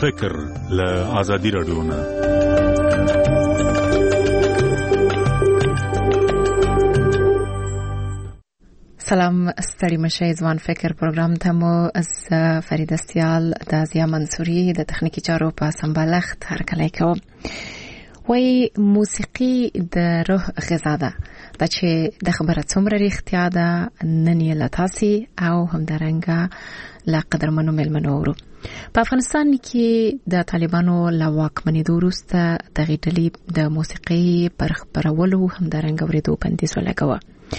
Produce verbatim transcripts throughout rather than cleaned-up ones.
فکر له ازادي رادیو نه. سلام ستړي مشه ځوان فکر پروګرام ته مو از فرید استیال د زیا منصوري د تخنیکی چارو په سمبالښت هرکلی کوم. وای موسیقي د روح غذا ده د چې د خبره څومره ریښتیا ده نن یې لتاسي او همدارنګه لا قدرمنو ملمنو ورو. په افغانستان کې د طالبانو له واکمنۍ وروسته د غیډلې د موسیقي پر خبرولو همدارنګه ورېدو بندیز ولګاوه.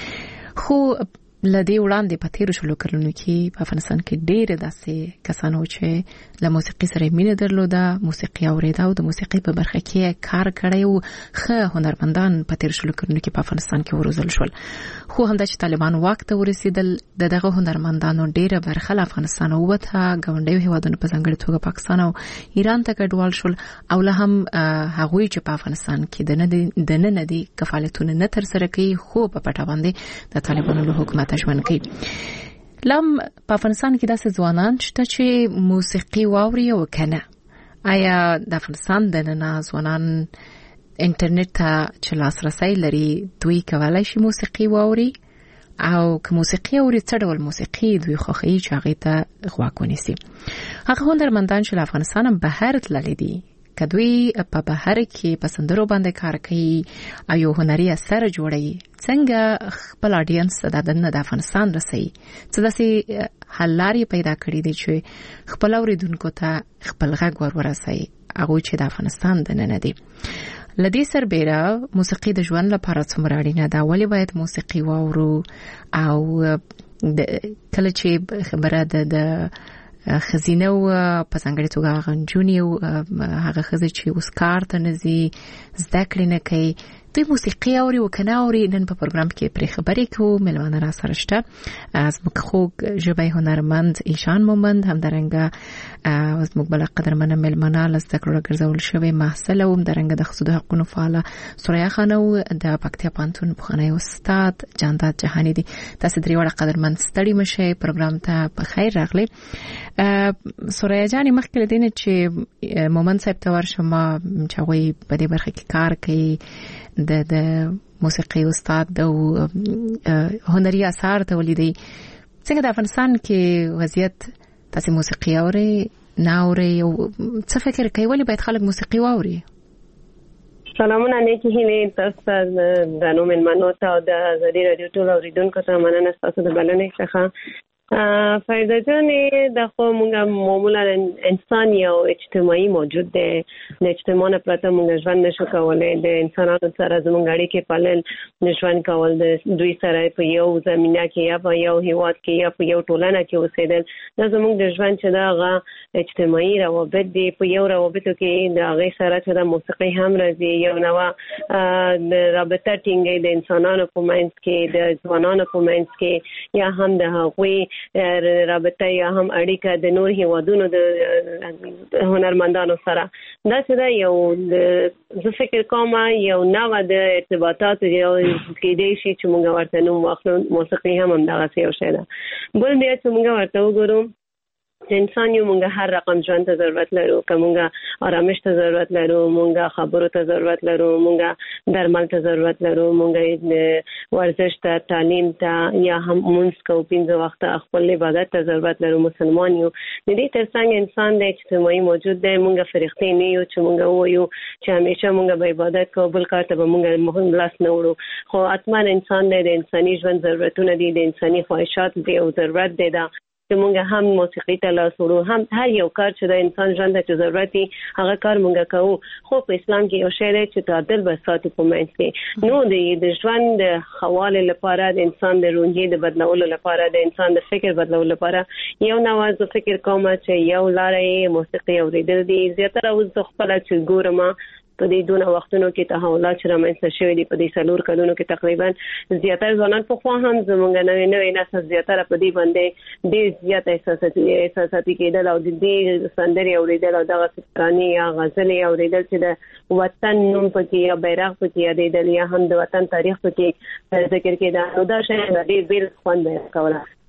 خو لدې وړاندې په تیر شلو کلونو کې په افغانستان کې ډېر داسې کسان وو چې له موسیقي سره مینه درلوده، موسیقي اورېده او د موسیقي په برخه کې کار کړی او ښه هنرمندان په تیر شلو کلونو کې په افغانستان کې وروزل شول. خو همدا چې طالبان واک ته ورسېدل د دغه هنرمندانو ډېره برخه له افغانستان ووته، ګاونډیو هیوادونو په ځانګړي توګه پاکستان او ایران ته کډوال شول او له هم هغوی چې په افغانستان کې د نن دي کفالتونه نه ترسره کوي خو په پټه باندې د طالبانو له حکومت ژوند کوي. لم په افغانستان کې داسې ځوانان شته چې موسیقي واوري او کنه. آیا د افغانستان د نن ځوانان انټرنیټ ته چې لاسرسی لري دوی کولای شي موسیقي واوري او که موسیقي اوري څه ډول موسیقي دوی خوښوي چې هغې ته غوږ ونیسي. هغه هنرمندان چې له افغانستان بهر تللي دي که دوی په بهر کې په سندرو باندې کار کوي او یو هنري اثر جوړوي څنګه خپل اډینس د دننه د افغانستان رسوي، څه داسې حل لارې پیدا کړي دي چې خپل اوریدونکو ته خپل غږ ور ورسوي هغوی چې د افغانستان دننه دي. له دې سربیره موسیقي د ژوند لپاره څومره اړینه ده، ولې باید موسیقي واورو او کله چې خبره ده د خزینه او په څنګه توګه هغه نجونې او هغه ښځې چې اوس کار ته نه ځي زده کړې نه کوي دوی موسیقي اوري او که نه اوري. نن په پروګرام کې پرې خبرې کوو. مېلمانه راسره شته زموږ خوږ ژبی هنرمند ایشان مومند، همدارنګه زموږ بله قدرمنه مېلمانه له زده کړو راګرځول شوې محصل او همدارنګه د ښځو د حقونو فعاله سریا خانه او د پکتیا پوهنتون پخوانی استاد جانداد جهاني دي. تاسو درې واړه قدرمند ستړي مشئ، پروګرام ته په خیر راغلی. سریا جانې مخکې له دې نه چې مومند صاحب ته ورشم چې هغوی په دې برخه کې کار کوي د د موسیقي استاد او هنري اثار تولیدي، څنګه د افغانستان کې وضعیت تاسو موسیقي اوري نه اوري او څه فکر کوي ولې باید خلک موسیقي واوري؟ سلامونه نیکی هیلې تاسو د نو مېلمنو ته او د ازادي رادیو ټول اوریدونکو ته مننه ستاسو د بلنې څخه. فایده جانې د خو مونږ معمولا انسان یو اجتماعي موجود دی، د اجتماع نه پرته مونږ ژوند نشو کولی. د انسانانو سره زمونږ اړیکې پالل ژوند کول د دوی سره په یو زمینه کې یا په یو هیواد کې یا په یو ټولنه کې اوسېدل دا زمونږ د ژوند چې دا هغه اجتماعي روابط دي. په یو روابطو کې د هغې سره چې د موسیقي هم راځي، یو نوه رابطه ټینګوي د انسانانو په منځ کې، د ځوانانو په منځ کې یا هم د هغوی رابطه یا هم اړیکه د نور هیوادونو د هنرمندانو سره. دا چې دا یو زه فکر کوم یو نوع د ارتباطاتو یو کېدی شي چې موږ ورته نوم واخلو. موسیقي هم همدغسې یو شی ده. بل بیا چې موږ ورته وګورو انسان یو مونږ هر رقم ژوند ته ضرورت لرو، که مونږ آرامش ته ضرورت لرو، مونږ خبرو ته ضرورت لرو، مونږ درمل ته ضرورت لرو، مونږ ورزش ته، تعلیم ته یا هم مونږ کو پنځه وخته خپل عبادت ته ضرورت لرو. مسلمان یو. د دې ترڅنګ انسان د اجتماعي موجود دی. مونږ فرښتې نه یو چې مونږ وایو چې همیشه مونږ به عبادت کوو بل کار ته به مونږ مهم لاس نه وړو. خو حتما انسان دی، د انساني ژوند ضرورتونه دي، د انساني خواهشات دی او ضرورت دی دا چې مونږ هم موسیقي ته لاس وړو. هم هر یو کار چې د انسان ژوند ته ضرورت دی هغه کار مونږ کوو. خو په اسلام کې یو شی دی چې تعادل به ساتو په منځ کې. نو د ژوند د ښه لپاره، د انسان د روحیې د بدلولو لپاره، د انسان د فکر بدلولو لپاره یو نوع زه فکر کوم چې یو لاره یې موسیقي اورېدل دي. زیاتره اوس زه خپله چې ګورم په دې دونه وختونو کې تحولات چې رامنځته شوي دي په دې څلور کلونو کې تقریبا زیاتره ځوانان پخوا هم زموږ نوی نوی نسل زیاتره په دې باندې ډېر زیات احساساتي احساساتي کېدل او د دې سندرې اورېدل او دغه ترانې یا غزلې اورېدل چې د وطن نوم پکې یا بیرغ پکې یادېدل یا هم د وطن تاریخ پکې ذکر کېده. نو دا شی ډېر بېل خوند بیان کوله.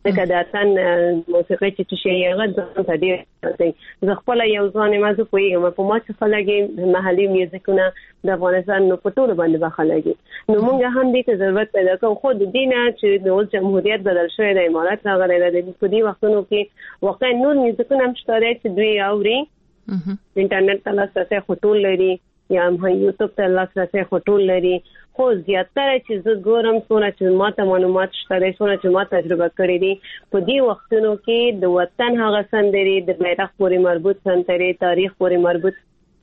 ځکه د اتن موسیقي چې شي هغه ځان ته ډېر زه خپل یو ځان ما زه پوهیږم په ما چې خلک محلي میوزیکونه د افغانستان نو په ټول باندې بخلګي نو موږ هم دې ته ضرورت پیدا کوو خو د دینه چې د جمهوریت بدل شوی د امارات راغلی د په دې وختونو کې واقعا نور میوزیکونه هم شته چې دوی اوري انټرنیټ ته لاسرسي خطول لري یا هم یوټیوب ته لاسرسي خطول لري خو زیاتره چې زه ګورم څونه چې ماته معلومات شته دي څونه چې ما تجربه کړې دي په دې وختونو کې د وطن هغه سندري د بیرغ پورې مربوط سندري تاریخ پورې مربوط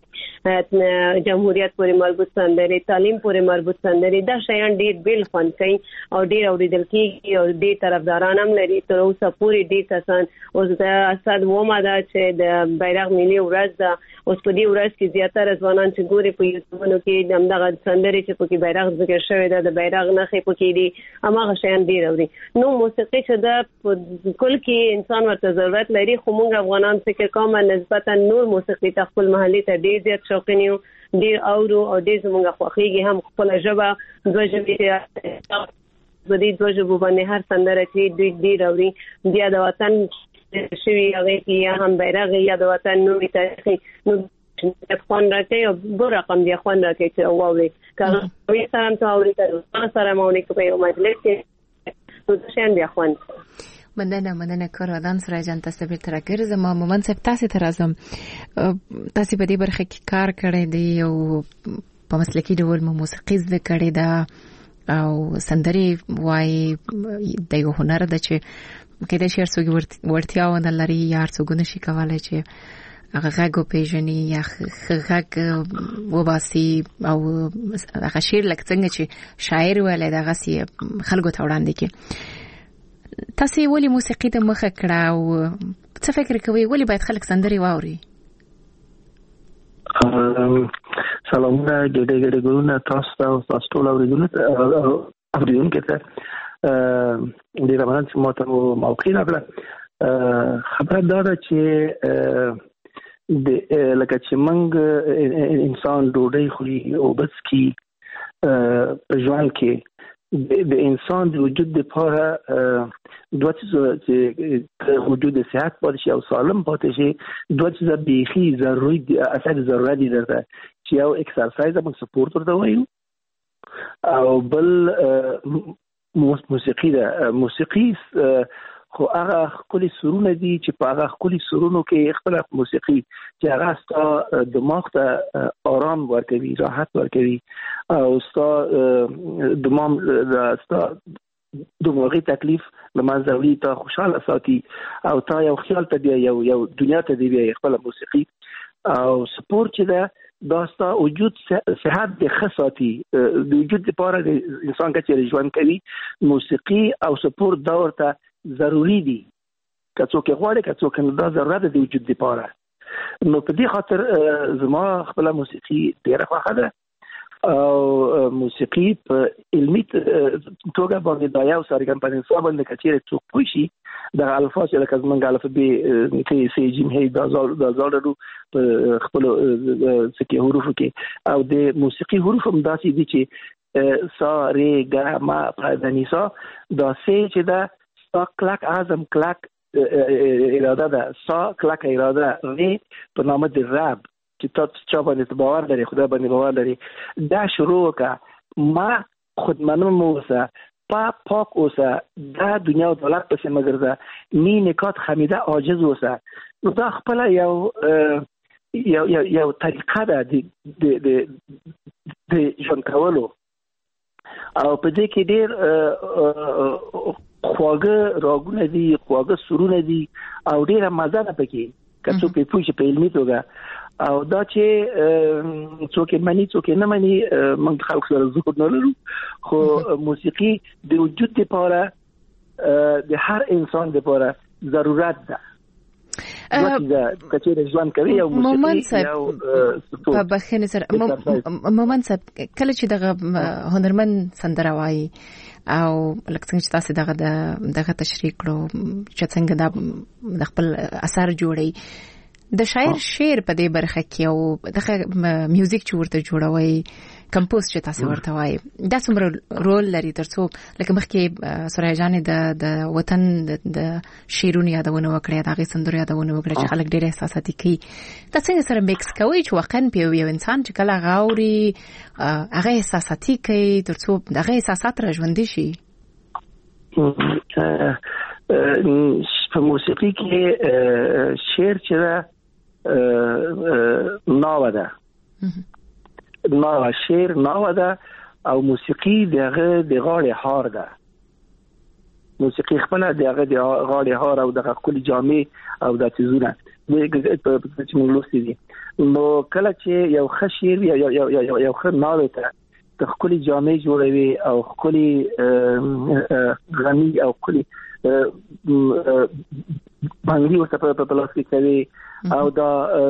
جمهوریت پورې مربوط سندري تعلیم پورې مربوط سندري دا شیان ډېر بیل خوند کوي او ډېر اوریدل کیږي او ډېر طرفداران هم لري تر اوسه پورې ډېر کسان اوس د اسد ومه دا چې د بیرغ ملي ورځ ده اوس په دې ورځ کې زیاتره ځوانان چې ګوري په یوټیوبونو کې دغه سندري چې په کې بیرغ ذکر شوی ده د بیرغ نښې په کې دي هغه شیان ډېر اوري نو موسیقي چې د کل کې انسان ورته ضرورت لري خو موږ افغانان فکر کوم نسبتا نور موسیقي ته خپل محلي ته ډېر زیات شوقینیو ډېر اورو او ډېر زموږ خوښيږي هم خپل ژبه دوه ژبې د دې دوه ژبو باندې هر سندره چې دوی ډېر اوري بیا د وطن شوی هغه کې یا هم بیرغ یا د وطن نومي تاریخي نو خوان راکې او بل رقم دی خوان راکې چې واوري کله وي سلام ته اوري کله سلام علیکم په یو مجلس کې نو شان دی خوان مننه مننه کارودان سره جان تاسو به تر ګرځم ما مومن صاحب تاسو ته راځم تاسو په دې برخه کې کار کړی دی او په مسلکي ډول مو موسیقي زده کړې ده او سندري وای د یو هنر د چې کله چې ارڅوګ ورتیا ونه لري یا ارڅوګ نشي کولای چې هغه غږ پیژني یا غږ وباسي او هغه شعر لکه څنګه چې شاعر ویل دغه سي خلکو ته وړاندې کې تاسو ولې موسیقي د مخه کړه او څه فکر کوئ ولې باید خلک سندري واوري سلامونه ګډه ګډه ګورونه تاسو ته تاسو ټول اوریدونکو اوریدونکو ته د رمضان چې مو ته موقع راغله خبره دا ده چې د لکه چې موږ انسان ډوډۍ خوري او بس کی په ژوند کې د انسان د وجود لپاره دوه څه چې وجود صحت پاتې شي او سالم پاتې شي دوه څه بيخي ضروري دي اساس ضروري دي درته چې یو ایکسرسایز او سپورت ورته وایو او بل موسیقي ده موسیقي خو هغه خپل سرونه دي چې په هغه خپل سرونو کې خپل موسیقي چې هغه ستا دماغ ته آرام ورکوي راحت ورکوي او ستا دماغ ستا دماغي تکلیف لمازوي ته خوشاله ساتي او تا یو خیال ته دی یو یو دنیا ته دی خپل موسیقي او سپورت چې ده دا ستا وجود صحت د خصاتي د وجود لپاره د انسان کې ژوند کوي موسیقي او سپورت دا ورته ضروری دي که څوک غواړي که څوک نه دا ضرورت دی وجود لپاره نو په دې خاطر زما خپل موسیقي ډیره خوښه ده او موسیقي په علمي توګه باندې دا یو سرګم په انسان باندې کچېره څوک پوه شي د الفاظ لکه زمونږ الفبې کې سی جیم هي دا زال دا زالو په خپل سکه حروف کې او د موسیقي حروف هم داسې دي چې سا ری ګ ما په د نسا دا سي چې دا سا کلک اعظم کلک اراده ده سا کلک اراده ری په نامه د رب چې تاسو چا باندې باور لري خدای باندې باور لري دا شروع کا ما خودمنم اوسه پا پاک اوسه دا دنیا او دولت پسې مگر ده نی نکات خمیده عاجز اوسه نو دا خپل یو یو یو یو طریقه ده د د د ژوند کولو او په دې کې ډېر خواږه راګونه دي خواږه سرونه دي او ډېر مزه ده پکې که څوک په پوښتنه په علمي توګه او دا چې څوک مانی څوک نه مانی موږ خلک سره ذکر نه لرو خو موسیقي د وجود لپاره د هر انسان لپاره ضرورت ده دا کچېره ځوان کوي او موسیقي او په بخښنه سره مومن صاحب کله چې دغه هنرمن سندره وایي او لکه څنګه چې تاسو دغه دغه تشریح کړو چې څنګه د خپل اثر جوړي د شاعر شعر په دې برخه کې او د میوزیک چې ورته جوړوي کمپوز چې تاسو ورته وایي دا څومره رول لري ترڅو لکه مخکې سوریا جانې د د وطن د شعرونو یادونه وکړه د هغې سندرو یادونه وکړه چې خلک ډېر احساساتي کوي دا څنګه سره میکس کوي چې واقعا په یو انسان چې کله هغه اوري هغه احساساتي کوي ترڅو هغه احساسات را ژوندي شي په موسیقي کې شعر چې ده ناوه ده ناوه شعر ناوه ده او موسیقي دغه د غاړې هار ده موسیقي خپل دغه د غاړې هار او دغه کلی جامې او د تیزونه په چې موږ لوستي دي نو کله چې یو ښه شعر یا یو یو یو ښه ناوه ته د کلی جامې جوړوي او کلی غني او کلی باندې ورته په پلاستیک کوي او دا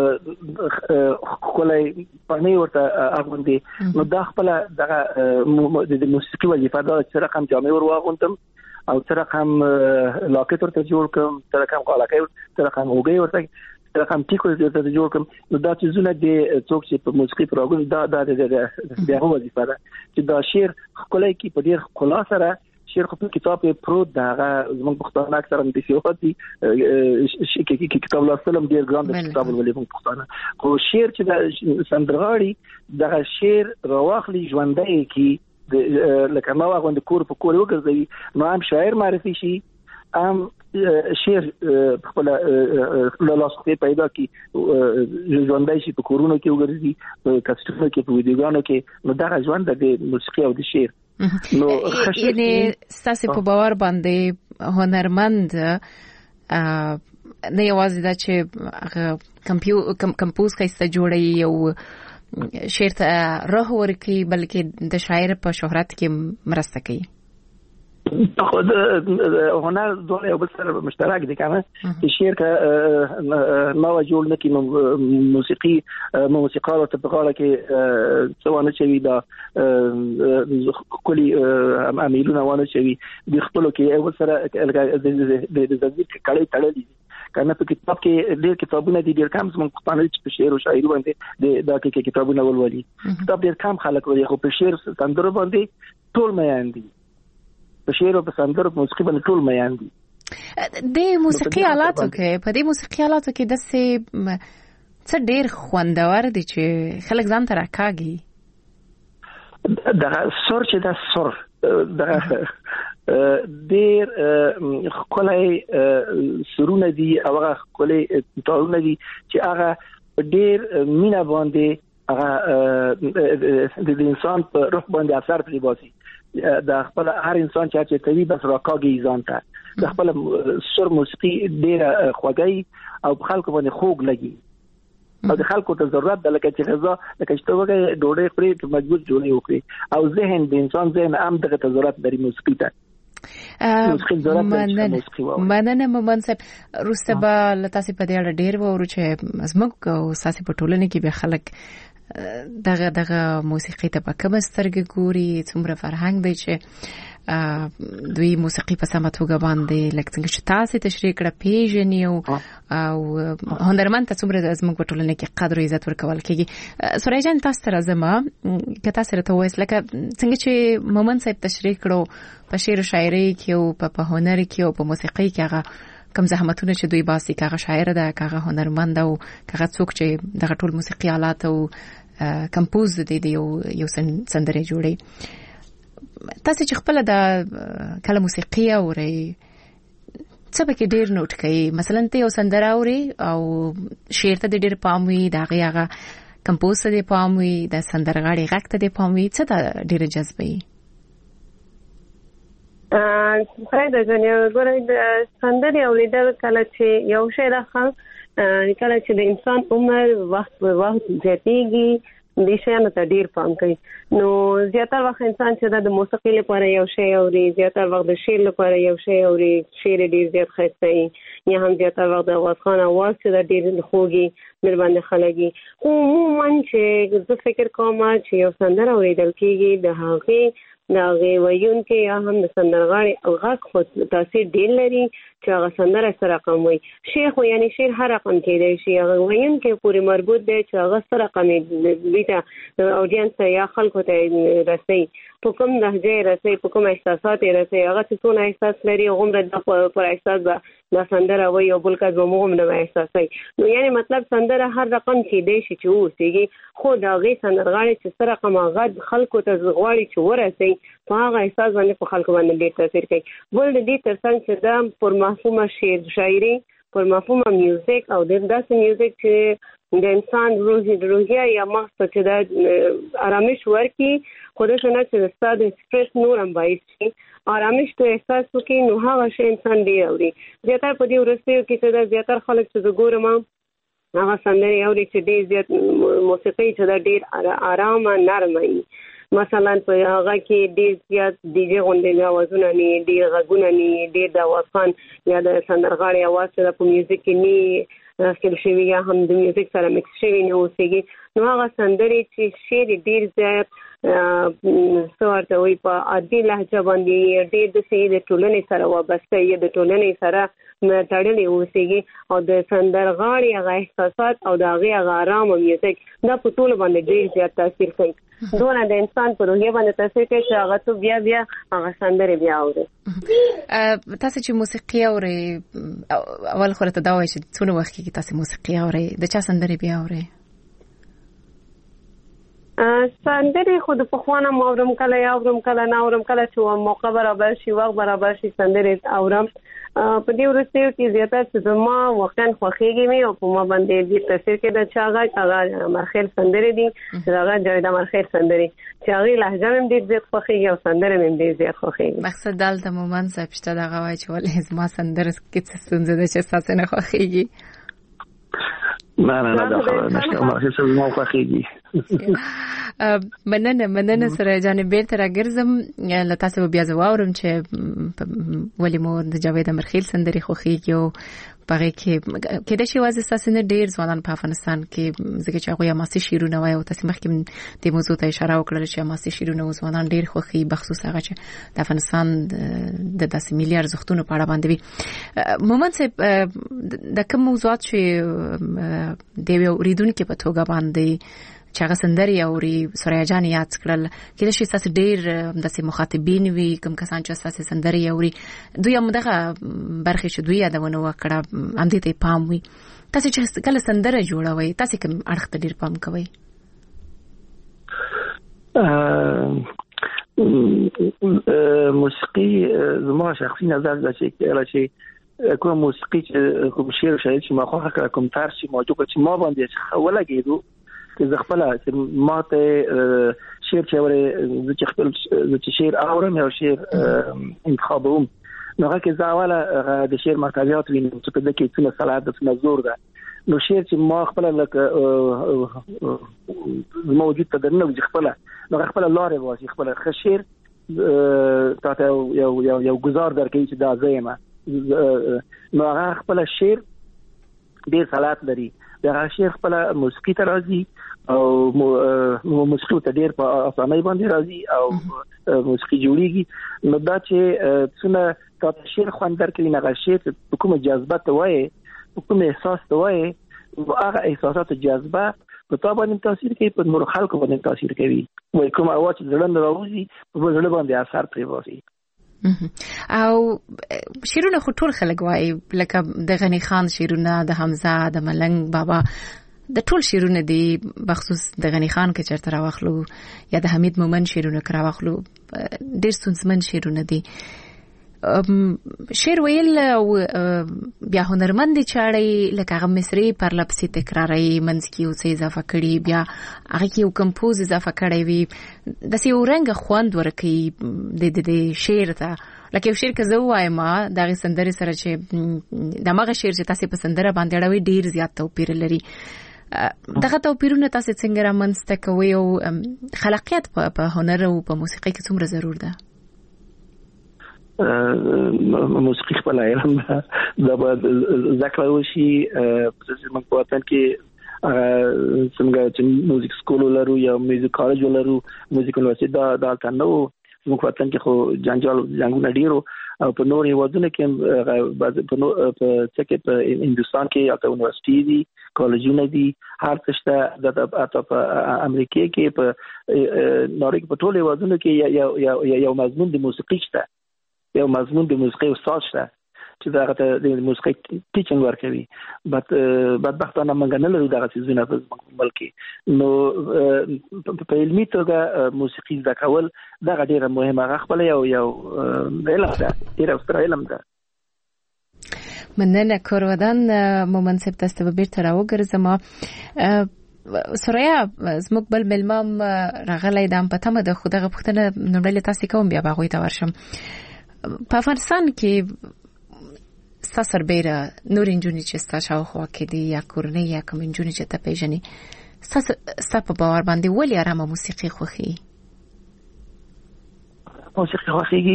کولای پنه ورته اغوندي نو دا خپل دغه د موسیقي وظیفه دا چې رقم جامې ور واغوندم او تر رقم لاکټ ورته جوړ کوم تر رقم قالاکې تر رقم اوګي ورته تر رقم ټیکو ورته جوړ کوم نو دا چې زونه د څوک چې په موسیقي پروګرام دا د دغه وظیفه ده چې دا شعر کولای کی په ډیر خلاص سره شعر خو په کتاب پروت دا زموږ پښتانه اکثرا د سیواتي کې کتاب لوستلم ډیر ګران د کتاب ولې په پښتانه خو شعر چې د سندرغاړي دا شعر راوخلي ژوندۍ کی لکه ما غوند کور په کور وګرځي نو هم شاعر معرفي شي ام شعر خپل لاسخه پیدا کی ژوندۍ شي په کورونو کې وګرځي په کاستونو کې په ویډیوګانو کې نو دا ژوند د موسیقي او د شعر نو یعنی ستاسو په باور باندې هنرمند نه یوازې دا چې کمپوز کیسه جوړي او شعر ته روح ورکړي بلکې د شاعر په شهرت کې مرسته کوي خود هنر دوه یو بل سره مشترک دي کنه چې شعر کا نو جوړ نکي موسیقي موسیقار ته په غاړه کې څوانه چوي دا کلی امیلونه وانه چوي د خپل کې یو سره د زړه کړي تړلي کنه په کتاب کې ډېر کتابونه دي ډېر کم زموږ پښتانه په شعر او شاعري باندې د دا کې کتابونه ولولي کتاب ډېر کم خلک ولي خو په شعر سندرو باندې ټول میان دي په شعر او په سندرو په موسیقي باندې ټول میان دي د موسیقي آلاتو کې په دې موسیقي آلاتو کې د څه څه ډېر خوندور دي چې خلک ځان ته راکاږي دا سور چې دا سور دا ډېر خلای سرونه دي او هغه خلای تارونه دي چې هغه ډېر مینا باندې هغه د انسان په روح باندې اثر پرې باسي د خپل هر انسان چې کوي بس راکاږي ځان ته د خپل سر موسیقي ډېر خوږی او خلکو باندې خوږ لګي او د خلکو ته ضرورت ده لکه چې غذا لکه چې توګه ډوډۍ خوري په مجبور جوړي وکړي او ذهن د انسان ذهن هم دغه ته ضرورت لري موسیقي ته مننه مومن صاحب روسته به لتاسې په دې اړه ډېر وورو چې زموږ او ساسي په ټولنه کې به خلک دغه دغه موسیقي ته په کومه سترګه ګوري څومره فرهنګ دی چې دوی موسیقي په سمه توګه باندې لکه څنګه چې تاسو تشریح کړه پیژني او او هنرمند ته څومره زموږ په ټولنه کې قدر او عزت ورکول کېږي سوریا جان تاسو ته راځم که تاسو راته وایئ لکه څنګه چې مومن صاحب تشریح کړو په شعر او شاعري کې او په هنر کې او په موسیقي کې هغه کم زحمتونه چې دوی باسي کاغه شاعر ده کاغه هنرمند او کاغه څوک چې دغه ټول موسیقي آلات او کمپوز دي دی یو یو سندره جوړي تاسو چې خپل د کله موسیقي اوري څه به کې ډیر نوٹ کوي مثلا ته یو سندره اوري او شعر ته ډیر پام وي دا هغه کمپوز ته پام وي د سندرغاړي غږ ته پام وي څه ته ډیر جذبي ا خیره جنیا ګورې د سندري اوریدل کله چې یو شی راخل کله چې د انسان عمر وخت په وخت زیاتېږي د شیانو ته ډیر پام کوي نو زیاتره وخت انسان چې د موسیقي لپاره یو شی اوري زیاتره وخت د شعر لپاره یو شی اوري شعر ډیر زیات ښایسته یا هم زیاتره وخت د اواز خان اواز چې ډیر خوږي مې باندې خلګي عموما چې زه فکر کوم چې یو سندره اوریدل کېږي د هغه دا غي وایون کې یا هم د سندرغاړي او غږ خو تاثیر ډیر لري چې هغه سندره سره رقم وي. شیخ یعنی شعر هر رقم کېدای شي، هغه وین کې پورې مربوط دی چې هغه سره رقم دی ته اودینس یا خلکو ته رسي، په کوم لهجه رسي، په کوم احساسات رسي، هغه څه څونه احساس لري عمر د پر احساس به دا سندره وي او بل کس به موږ نه احساسي. نو یعنی مطلب سندره هر رقم کېدای شي چې اوسېږي، خو دا غي سندرغاړي چې سره رقم هغه خلکو ته غواړي چې ورسي په هغه احساس باندې په خلکو باندې ډېر تاثیر کوي. بل د دې ترڅنګ چې دا پر مفهومه شعر شاعري، پر مفهومه میوزیک او د داسې میوزیک چې د انسان روحي روحیه یا مغز ته چې د آرامش ورکي، خو د څه نه چې ستاسو سټرس نور هم باعث شي آرامش ته احساس وکړي، نو هغه شی انسان ډېر اوري. زیاتره په دې ورستیو کې چې دا زیاتره خلک چې زه ګورم هغه سندرې اوري چې ډېر زیات موسیقي چې دا ډېر آرامه نرمه وي. مثلا په هغه کې ډېر زیات ډیجې غونډې اوازونه نه، ډېر غږونه نه، ډېر د اوازخان یا د سندرغاړي اواز چې په میوزیک کې نه راستل شوی یا هم د میوزیک سره مکس شوی نه اوسېږي، نو هغه سندرې چې شعر ډېر زیات څورته وي په عادي لهجه باندې ډېر د سې د ټولنې سره وابسته یا د ټولنې سره تړلې اوسېږي او د سندرغاړي هغه احساسات او د هغې هغه آرام میوزیک دا په ټولو باندې ډېر زیات تاثیر کوي. دونه د انسان په روحیه باندې تاثیر کوي چې هغه ته بیا بیا هغه سندرې بیا اوري. تاسو چې موسیقي اورئ، اول خو راته دا وایئ چې څونه وخت کېږي تاسو موسیقي اورئ، د چا سندرې بیا اورئ؟ سندرې خو د پخوانه اورم، کله یا اورم کله نه اورم، کله چې موقع برابر شي وخت برابر شي سندرې اورم. په دې وروستیو کې زیاتره چې زما واقعا خوښېږي مې او په ما باندې دې تاثیر کې د چا غږ هغه مرخیل سندرې دي، چې هغه جاوید مرخیل سندرې چې هغې لهجه مې ډېر زیات خوښېږي او سندره مې ډېر زیات خوښېږي. مقصد دلته مومن صاحب شته دغه وایي چې ولې زما سندره کې څه ستونزه ده چې ستاسو نه خوښېږي؟ نه نه نه دا نشته، ما هیڅ نه خوښېږي. مننه مننه سره جانب بیرته راګرځم له تاسو بیا زه واورم چې ولې مو د جاوید مرخیل سندرې خوښېږي او په هغې کې کېدای شي یوازې ستاسې نه ډېر ځوانان په افغانستان کې ځکه چې هغوی حماسي شعرونه وایي او تاسې مخکې دې موضوع ته اشاره وکړله چې حماسي شعرونه او ځوانان ډېر خوښوي، بخصوص هغه چې د افغانستان د داسې ملي ارزښتونو په اړه باندې وي. مومن صاحب د کوم موضوعات چې د یوې اورېدونکي په توګه باندې چې هغه سندرې اوري سوریا جان یاد کړل، کېدای شي ستاسې ډېر داسې مخاطبین وي کوم کسان چې ستاسې سندرې اوري، دوی هم دغه برخې چې دوی یادونه وکړه همدې ته یې پام وي. تاسې چې کله سندره جوړوئ تاسې کوم اړخ ته ډېر پام کوئ؟ موسیقي زما شخصي نظر ده چې کله چې کوم موسیقي چې کوم شعر شاعر چې ما خوښه کړه، کوم طرز چې ما جوړ چې ما باندې ولګېدو چې زه خپله چې ما ته شعر چې اورې زه چې خپل زه چې شعر اورم یا شعر انتخابوم، نو هغه کې زه اوله د شعر محتویات وینم چې په دې کې څومره صلاحیت ده، څومره زور ده. نو شعر چې ما خپله لکه زما وجود ته دننه خپله نو هغه خپله لارې باسي، خپله ښه شعر تا ته یو یو ګزار درکوي چې دا زه یم، نو هغه خپله شعر ډېر صلاحیت لري. د هغه شعر خپله موسیقي ته راځي او موسیقي ته ډېر په اسانۍ باندې راځي او موسیقي جوړېږي. نو دا چې څونه تا ته شعر خوند درکوي، هغه شعر په کومه جذبه ته وایې، په کوم احساس ته وایې، هغه احساسات جذبه په تا باندې تاثیر کوي، په نورو خلکو باندې تاثیر کوي. وایي کوم اواز چې زړه نه راوځي په زړه باندې اثر پرې باسي. او شعرونه خو ټول خلک وایي، لکه د غنی خان شعرونه، د حمزه، د ملنګ بابا، د ټول شعرونه دي، بخصوص د غنی خان کې چرته راوخلو یا د حمید مومن شعرونه کې راوخلو ډېر ستونزمن شعرونه دي. شعر ویل او بیا هنرمند چاړي لکه هغه مصري پر لپسې تکراري منځ کې یو څه اضافه کړي، بیا هغه کې یو کمپوز اضافه کړی وي، داسې یو رنګه خوند ورکوي د د شعر ته. لکه یو شعر که زه ووایم د هغې سندرې سره چې د هماغه شعر چې تاسې په سندره باندې اړوئ ډېر زیات توپیر لري. دغه توپیرونه تاسې څنګه رامنځته کوئ او خلاقیت په هنر او په موسیقۍ کې څومره ضرور ده؟ موسیقي خپل علم دا باید ذکر وشي. موږ په وطن کې څنګه چې موزیک سکول لرو یا موزیک کالج لرو، موزیک یونیورسيټي دا دا تنو موږ وطن کې خو جنجال جنگونه ډیرو او په نور هیوادونو کې په نور په څکه په هندستان کې یا په یونیورسيټي دي کالجونه دي هر څه شته د اته په امریکا کې په نړۍ په ټولو هیوادونو کې یو یو یو مضمون د موسیقي شته یو مضمون د موسیقي استاد شته چې دا غته د موسیقي ټیچینګ ورکوي بت بدبختانه موږ نه لرو دغه څه نه بلکې نو په علمي توګه موسیقي زده کول دا ډیره مهمه خپل یو یو علم ده ډیره ستر علم ده مننه کورودان مومن سپ تاسو به بیرته راوګرځم سوریا زموږ بل ملمام راغلی د امپتمه د خدغه پختنه نومړل تاسو کوم بیا باغوي تا ورشم په افغانستان کې ستاسو بیره نور انجونی چې ستاسو خو کې دی یا کورنۍ یا کوم انجونی چې ته پیژنې ستاسو ستاسو په باور باندې ولې آرامه موسیقي خوخي موسیقي خوخيږي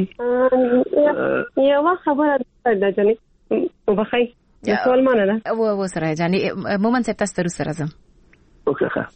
یو خبره ده جنې وبخي سوال مانه ده او و سره جاني مومن سپ تاسو تر سره زم اوکې ښه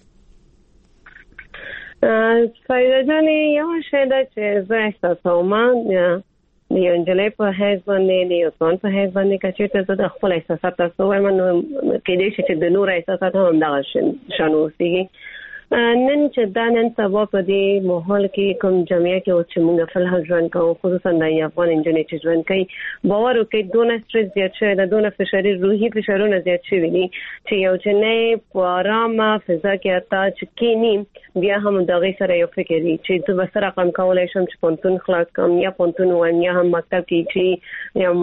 فایده جاني یو شی ده چې زه احساسوم د یو نجلۍ په حیث باندې د یو ځوان په حیث باندې که چېرته زه د خپل احساسات تاسو وایم نو کېدای شي چې د نور احساسات هم همدغه شان اوسېږي نن چې دا نن سبا په دې ماحول کې کوم جامعه کې او چې موږ په هر ژوند کوو خصوصا د افغان انجنیر چې ژوند کوي باور وکړي دونه سټرس زیات شوی د دونه فشاري روحي فشارونه زیات شوي دي چې یو چې په آرامه فضا کې اتا چې کینی بیا هم دغه سره یو فکر دی چې زه به سره کم کولای شم چې پونتون خلاص کوم یا پونتون وایم یا هم مکتب کې چې یا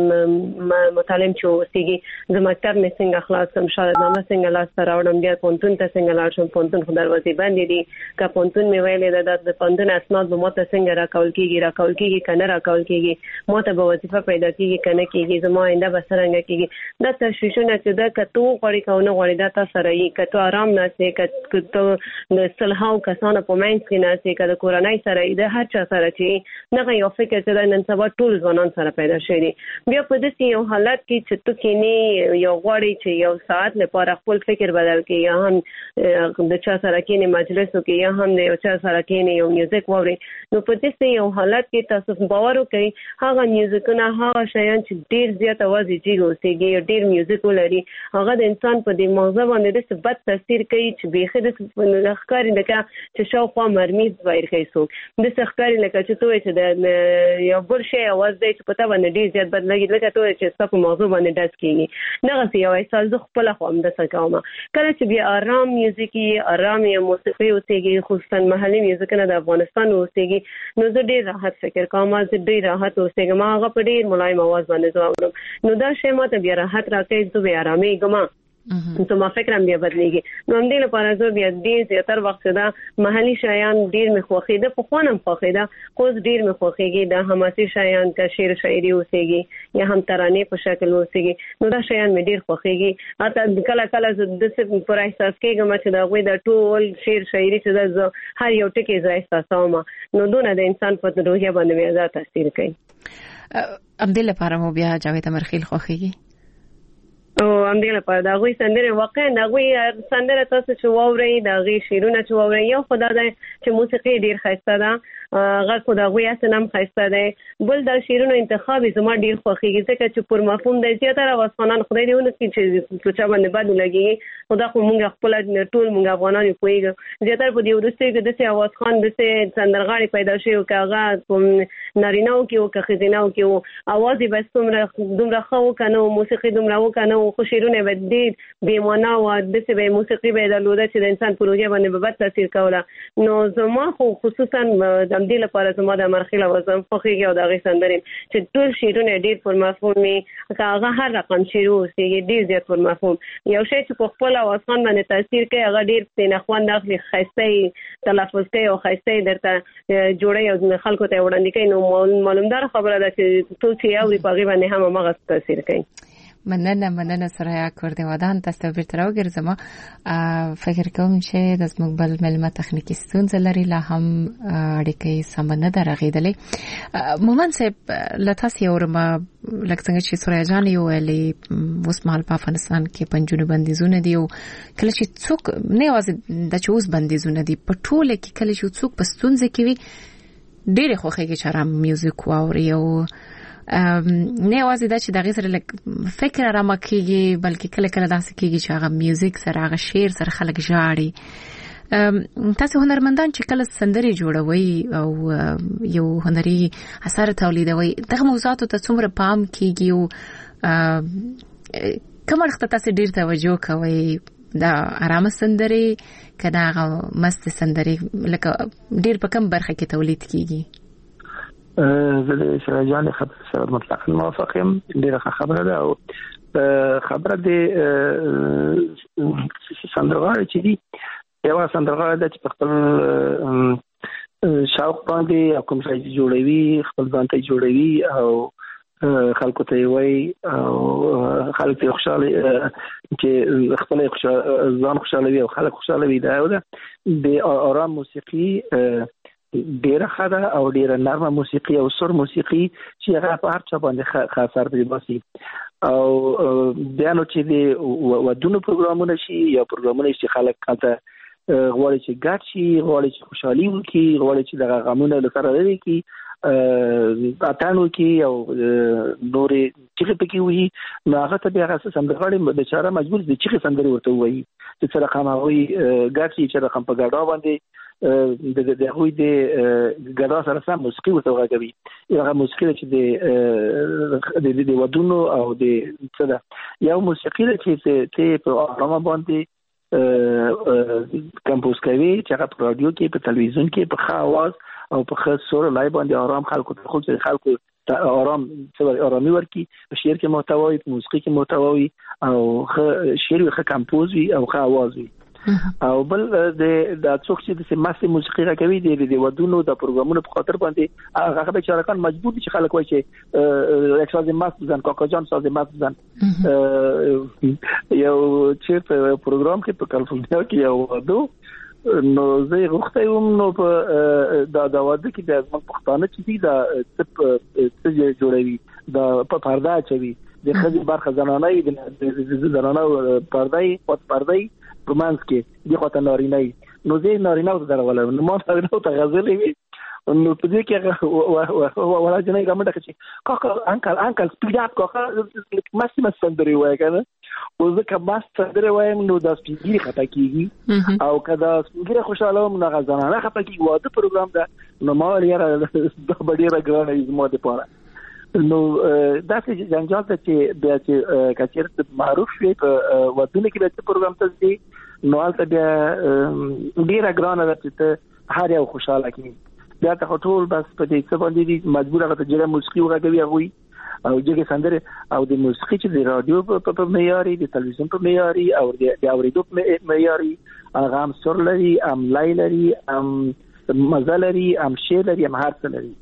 متعلم چې اوسېږي زه مکتب نه څنګه خلاص کوم شاید نامه څنګه لاس ته راوړم بیا پونتون ته څنګه لاړ شم پونتون دروازې باندې دي که پونتون مې ویلې ده د پونتون اسناد به ماته څنګه راکول کیږي راکول کیږي کنه راکول کیږي ماته به وظیفه پیدا کیږي کنه کیږي زما آینده به څنګه کیږي دا تشویشونه چې دا کتو غوړي کونه غوړي دا تاسو سره یې کتو آرام نه سي کتو د صلحو کسانو په منځ کې نه سي کله کورنۍ سره د هر چا سره چې نه یو فکر چې نن سبا ټول ځوانان سره پیدا شي بیا په دې یو حالت کې چې تو کینی یو غوړي چې یو ساعت لپاره خپل فکر بدل کې یا هم د چا سره کې نه مجلس کې یا هم د یو چا سره کې نه یو میوزیک ووري نو په دې یو حالت کې تاسو باور وکړئ هغه میوزیکونه هغه شیان چې ډیر زیات आवाज یې اوسېږي ډیر میوزیک ولري هغه د انسان په دې موضوع باندې د بد تاثیر کوي چې بيخي د ښکاری لکه چې شاوخوا مرمیز وایي کوي څوک د ښکاری لکه چې توې چې د یو بل شی आवाज دی چې پتا باندې ډیر زیات بد لګي لکه توې چې تاسو موضوع باندې داس کیږي نه یو احساس د خپل خو هم د څه کوم کله چې بیا آرام میوزیکي آرام موسیقي اوسېږي خصوصا محلي میوزیکونه د افغانستان اوسېږي نو زه ډیر راحت فکر کوم چې ډیر راحت اوسېږم هغه په ډیر ملایم आवाज باندې ځواب نو دا شی ماته بیا راحت راکړي زه بیا آرامي ګم نو ما فکر هم بیا بدلېږي نو هم دې لپاره زه بیا ډیر زیاتر وخت دا محلي شایان ډیر مې خوښېده په خوانم خوښېده خو ډیر مې خوښېږي دا حماسي شایان که شعر شاعري اوسېږي یا هم ترانې په شکل اوسېږي نو دا شایان مې ډیر خوښېږي حتی کله کله زه د پر احساس کېږم چې دا غوي د ټول شعر شاعري چې دا هر یو ټکی زه احساسوم نو دونه د انسان په روحیه باندې مې زیات تاثیر کوي ام دې لپاره مو بیا جاوید امرخیل خوښېږي او ام دې لپاره دا غوي سندره واقعا دا غوي سندره تاسو چې ووري دا غي شیرونه چې ووري یو خدای دې چې موسیقي ډیر خاصه ده هغه خدای غوي اسنم خاصه ده بل دا شیرونه انتخاب زما ډیر خوښیږي ځکه چې پر مفهوم د زیاتره واسخانان خدای دې ونه چې چې چا باندې بد لګي خدا خو مونږ خپل ټول مونږ افغانان پويګ زیاتره په دې ورسته کې د سي आवाज خان د سي سندرغاړي پیدا شي او کاغه ناریناو کې او کخزیناو کې او आवाज یې بس دومره دومره خو کنه موسیقي دومره وکنه خو شیرونه به دې بیمانه او د څه به موسیقي به د لوده چې د انسان په روحیه باندې به بد تاثیر کوله نو زما خو خصوصا د دې لپاره زما د مرخیله وزن خوږي او د غي سندرې چې ټول شیرونه ډیر پر مفهوم می هغه هر رقم شیرو سي ډیر زیات پر مفهوم یو شی چې په خپل आवाज خان باندې تاثیر کوي هغه ډیر سینه خوان داخلي خاصه تلفظ کوي او خاصه درته جوړي او خلکو ته وړاندې کوي نو معلومدار خبره ده چې ټول چې یو دی په غي باندې هم هغه تاثیر کوي مننه مننه سره کوردی ودان تاسو بیرته راوګرځم فکر کوم چې د زموږ بل ملمه تخنیکی ستونزه لري لا هم اړیکې سم نه درغېدلې مومن صاحب لتاس یورم لکه څنګه چې سوریا جان یو ویلي وسمال په افغانستان کې پنځونه بندیزونه دي او کله چې څوک نه واز د چوز بندیزونه دي په ټوله کې کله چې څوک په ستونزه کې وي ډېر خوخه کې چرام میوزیک واوري او نه وازي دا چې د غیر لک فکر را مکیږي بلکې کله کله داسې کیږي چې هغه میوزیک سره هغه شعر سره خلک ژاړي تاسو هنرمندان چې کله سندري جوړوي او یو هنري اثر تولیدوي دغه موضوعات ته څومره پام کیږي او کوم وخت تاسو ډیر توجه کوئ دا آرام سندري کدا هغه مست سندري لکه ډیر په کوم برخه کې تولید کیږي زه د شراجان خبر سره مطلقاً موافق یم ډیره خبره ده او خبره د سندرغاړي چې دی یو سندرغاړي د خپل شوق باندې کوم ځای جوړوي خپل ځان ته جوړوي او خلکو ته وي او خلک ته خوشاله چې خپل ځان خوشاله وي او خلک خوشاله وي دا ده د آرام موسیقي ډیره خاله او ډیره نرمه موسیقي او سر موسیقي چې هغه په هر چا باندې خاص اثر باسي او بیانو چې د ودونو پروګرامونه شي یا پروګرامونه چې خلک کاته غواړي چې ګډ شي غواړي چې خوشحالي وکړي غواړي چې دغه غمونه لپاره لري کی اتانو کې او نورې چې په کې وي نو هغه ته بیا غوښه سندرغاړي د چاره مجبور دي چې سندري ورته وایي چې سره خاموي ګډ شي چې رقم په ګډا باندې د د هوی د ګډا سره سم موسیقي ورته غږوي هغه موسیقي چې د د د ودونو او د څه ده یو موسیقي چې ته په آرامه باندې کمپوز کوي چې هغه په رادیو کې په تلویزیون کې په ښه आवाज او په ښه سور لای باندې آرام خلکو ته خو خلکو آرام څه آرامي ورکي په شعر کې محتوا وي په موسیقي کې محتوا وي او ښه شعر وي ښه کمپوز وي او ښه आवाज وي او بل د د څوک چې د ماستي موسیقي راکوي د د ودونو د پروګرامونو په خاطر باندې هغه به چارکان مجبور دي چې خلک وایي چې اکساز ماست ځان کاکا جان ساز ماست ځان یو چې په پروګرام کې په کالیفورنیا کې یو ودو نو زه غوښته یم نو په دا د واده کې د ځمک پښتانه چې دي دا څه جوړوي دا په پرده چوي د خځې برخه زنانه د زنانه پردای خود پردای رومانس کې دی خو ته نارینه نو زه نارینه ته درولم نو ما ته نو ته غزلې وي نو په دې کې ولا جنې ګمړه کې کاکا انکل انکل سپیډ اپ کاکا ماسي مس سندري وای کنه او زه که ماس سندري وایم نو د سپیډي خطا کیږي او کدا سپیډي خوشاله نو غزنانه خطا کیږي واده پروګرام ده نو ما لري د بډیره ګرانه زموږ د پاره نو دا چې جنجال ته چې بیا چې کچیر معروف شي په ودونه کې د پروګرام ته دي نو البته بیا ډیره ګرانه ده چې هر یو خوشاله کړي بیا ته ټول بس په دې څه باندې دي مجبور هغه ته جره موسیقي وغږوي هغه او جګه سندره او د موسیقي چې د رادیو په معیاري د تلویزیون په معیاري او د اوریدو په معیاري هغه هم سر لري ام لای لري ام مزه لري ام شعر لري ام هر څه لري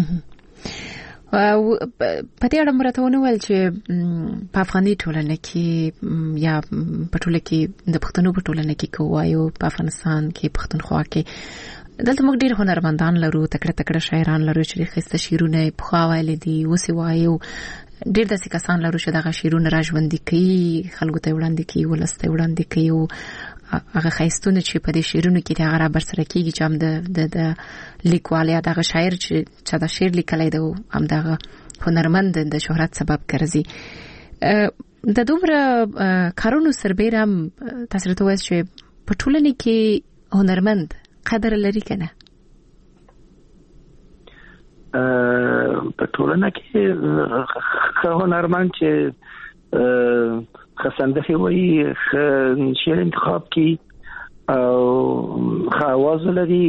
او په دې اړه مرته ونول چې په افغاني ټولنه کې یا په ټوله کې د پښتنو په ټولنه کې کوایو په افغانستان کې پښتونخوا کې دلته موږ ډېر هنرمندان لرو تکړه تکړه شاعران لرو چې خسته شعرونه په خواوالي دي وسی وایو ډېر داسې کسان لرو چې دغه شعرونه راژوندي کوي خلکو ته وړاندې کوي ولسته وړاندې کوي او هغه خیستونه چې په دې شعرونو کې هغه را برسره کیږي چې هم د د لیکوالیا دغه شاعر چې دا شعر لیکلی دی هم دغه هنرمند د شهرت سبب ګرځي د دومره کارونو سربېره هم تاسو ته وایي چې په ټولنه کې هنرمند قدر لري کنه په ټولنه کې هنرمند چې خسندخي وي شعر انتخاب کی او خواز لري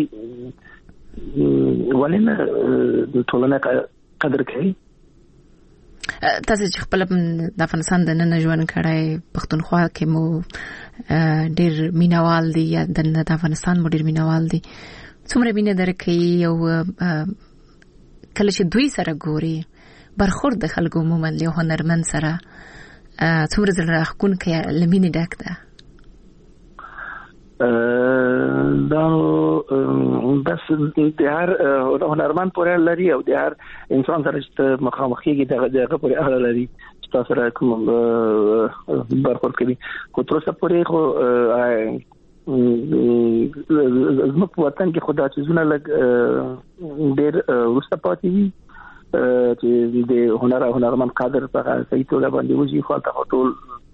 ولنه د ټولنه قدر کوي تاسو چې خپل د افغانستان د نن ژوند کړای پښتونخوا کې مو ډېر مینوال دي یا د افغانستان مو ډېر مینوال دي څومره مینه درکې او کله چې دوی سره ګوري برخورد د خلکو عموما له هنرمند سره څومره زړه راخون کې لمینه ډک ده دا بس د هر هنرمند پورې لري او د هر انسان سره چې مخامخېږي دغه پورې اړه لري چې تاسو را کوم برخورد کوي خو تر اوسه پورې خو زموږ په وطن کې خدا چې زونه لګ ډېر وروسته پاتې دي چې د هنر او هنرمند قادر په صحیح توګه باندې وځي خو ته ټول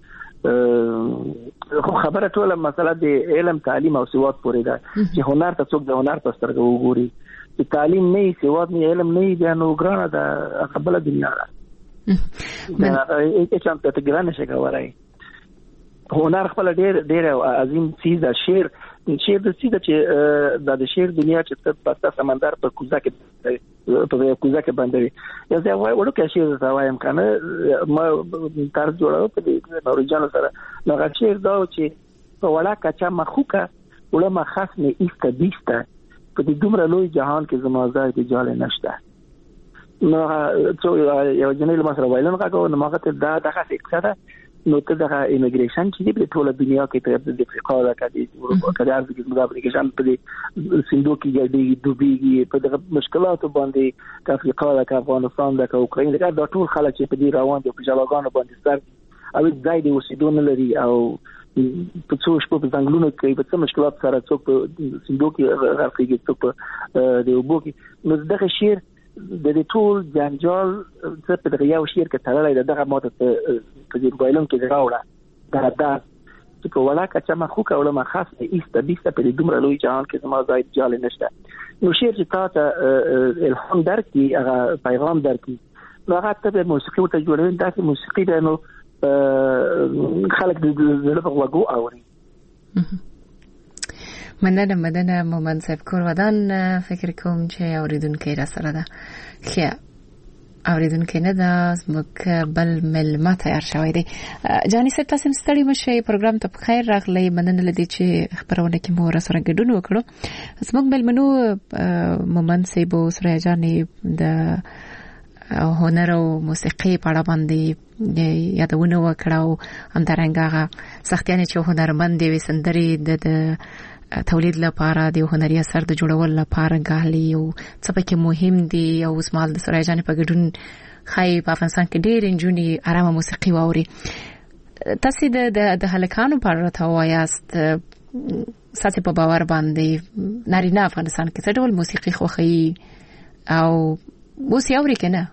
خو خبره ټول مسله د علم تعلیم او سواد پورې ده چې هنر ته څوک د هنر په سترګه وګوري چې تعلیم نه سواد نه علم نه بیا نو ګرانه ده خپل دنیا ده دا هیڅ هم ته ګرانه شي کوي هنر خپل ډېر ډېر عظیم چیز ده شعر شعر د څه چې د شعر دنیا چې په سمندر په کوزه کې په کوزه کې باندې یو ځای وای ورکه شعر دا وایم کنه ما طرز جوړاو په دې نورجانو سره نو شعر دا چې په وړه کچا مخوکه وړه مخاص نه ایسته بیسته په دې دومره لوی جهان کې زما ځای دی جاله نشته نو یو جنې له مسره وایلن کاغو نو ماګه ته دا دغه څه ده نو ته دغه ایمیګریشن چې په ټوله دنیا کې ته د افریقا د کډي اروپا کډي ارزګي د اپلیکیشن په سندو کې ګډي دوبيږي په دغه مشکلاتو باندې د افریقا د افغانستان د اوکرين د ټول خلک چې په دې روان دي په جلاګانو باندې سر او ځای دی وسیدون لري او په څو شپو په ځنګلونو کې په څه مشکلات سره څوک سندو کې غرقېږي څوک د وبو کې نو دغه شیر د دې ټول جنجال څه په دغه یو شیر کې تړلې دغه ماته په دې وایلون کې راوړه دا دا چې په ولا کچا ما خو کوله ما خاص ایسته بیسته په دې دومره لوی جهان کې زما ځای جال نشته نو شیر چې تاسو الهام درکې هغه پیغام درکې نو هغه ته موسیقي او تجربه داسې موسیقي ده نو خلک د زړه په وګو اوري مننه مننه مومن صاحب کور ودان فکر کوم چې اوریدونکو را سره ده خیا اوریدونکو نه ده زموږ بل ملما تیار شوی دی جاني صاحب تاسو ستړي مشه پروګرام ته خیر راغلی مننه لدی چې خبرونه کې مو را سره ګډون وکړو زموږ ملمنو مومن صاحب او سره جاني د هنر او موسیقي په اړه باندې یادونه وکړو همدارنګه سختیانه چې هنرمند دی وسندري د تولید لپاره د هنري اثر د جوړول لپاره غالي او څه پکې مهم دي او اسمال د سره جانې په ګډون خای په افغانستان کې ډېر انجونی آرامه موسیقي واوري تاسو د د هلکانو په اړه تاسو ساتي په باور باندې نارینه افغانستان کې څه ډول موسیقي خوښي او اوس یې اوري کنه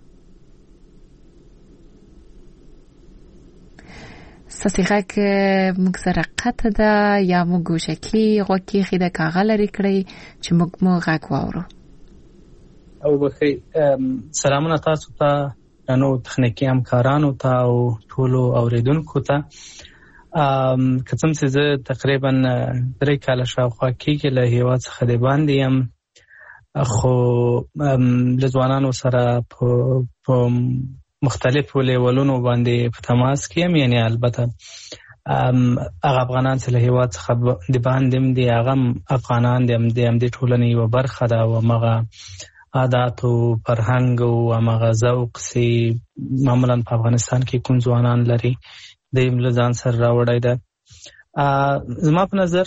سسیغه کې موږ سره قطه ده یا موږ ګوشکی غوکی خیده کاغه لري کړی چې موږ مو غاک واورو او بخي سلامونه تاسو ته نو تخنیکی همکارانو ته او ټولو اوریدونکو ته کتم چې زه تقریبا درې کاله شاوخوا کېږي له هیواد څخه د باندې يم خو له ځوانانو سره په مختلفو لیولونو باندې په تماس کې یم یعنی البته هغه افغانان چې له هیواد څخه د باندې دي هغه افغانان دي هم د ټولنې یو برخه ده او هغه عادت او فرهنګ او هغه ذوق سي معمولا په افغانستان کې کوم ځوانان لري د یمل ځان سره راوړی ده زما په نظر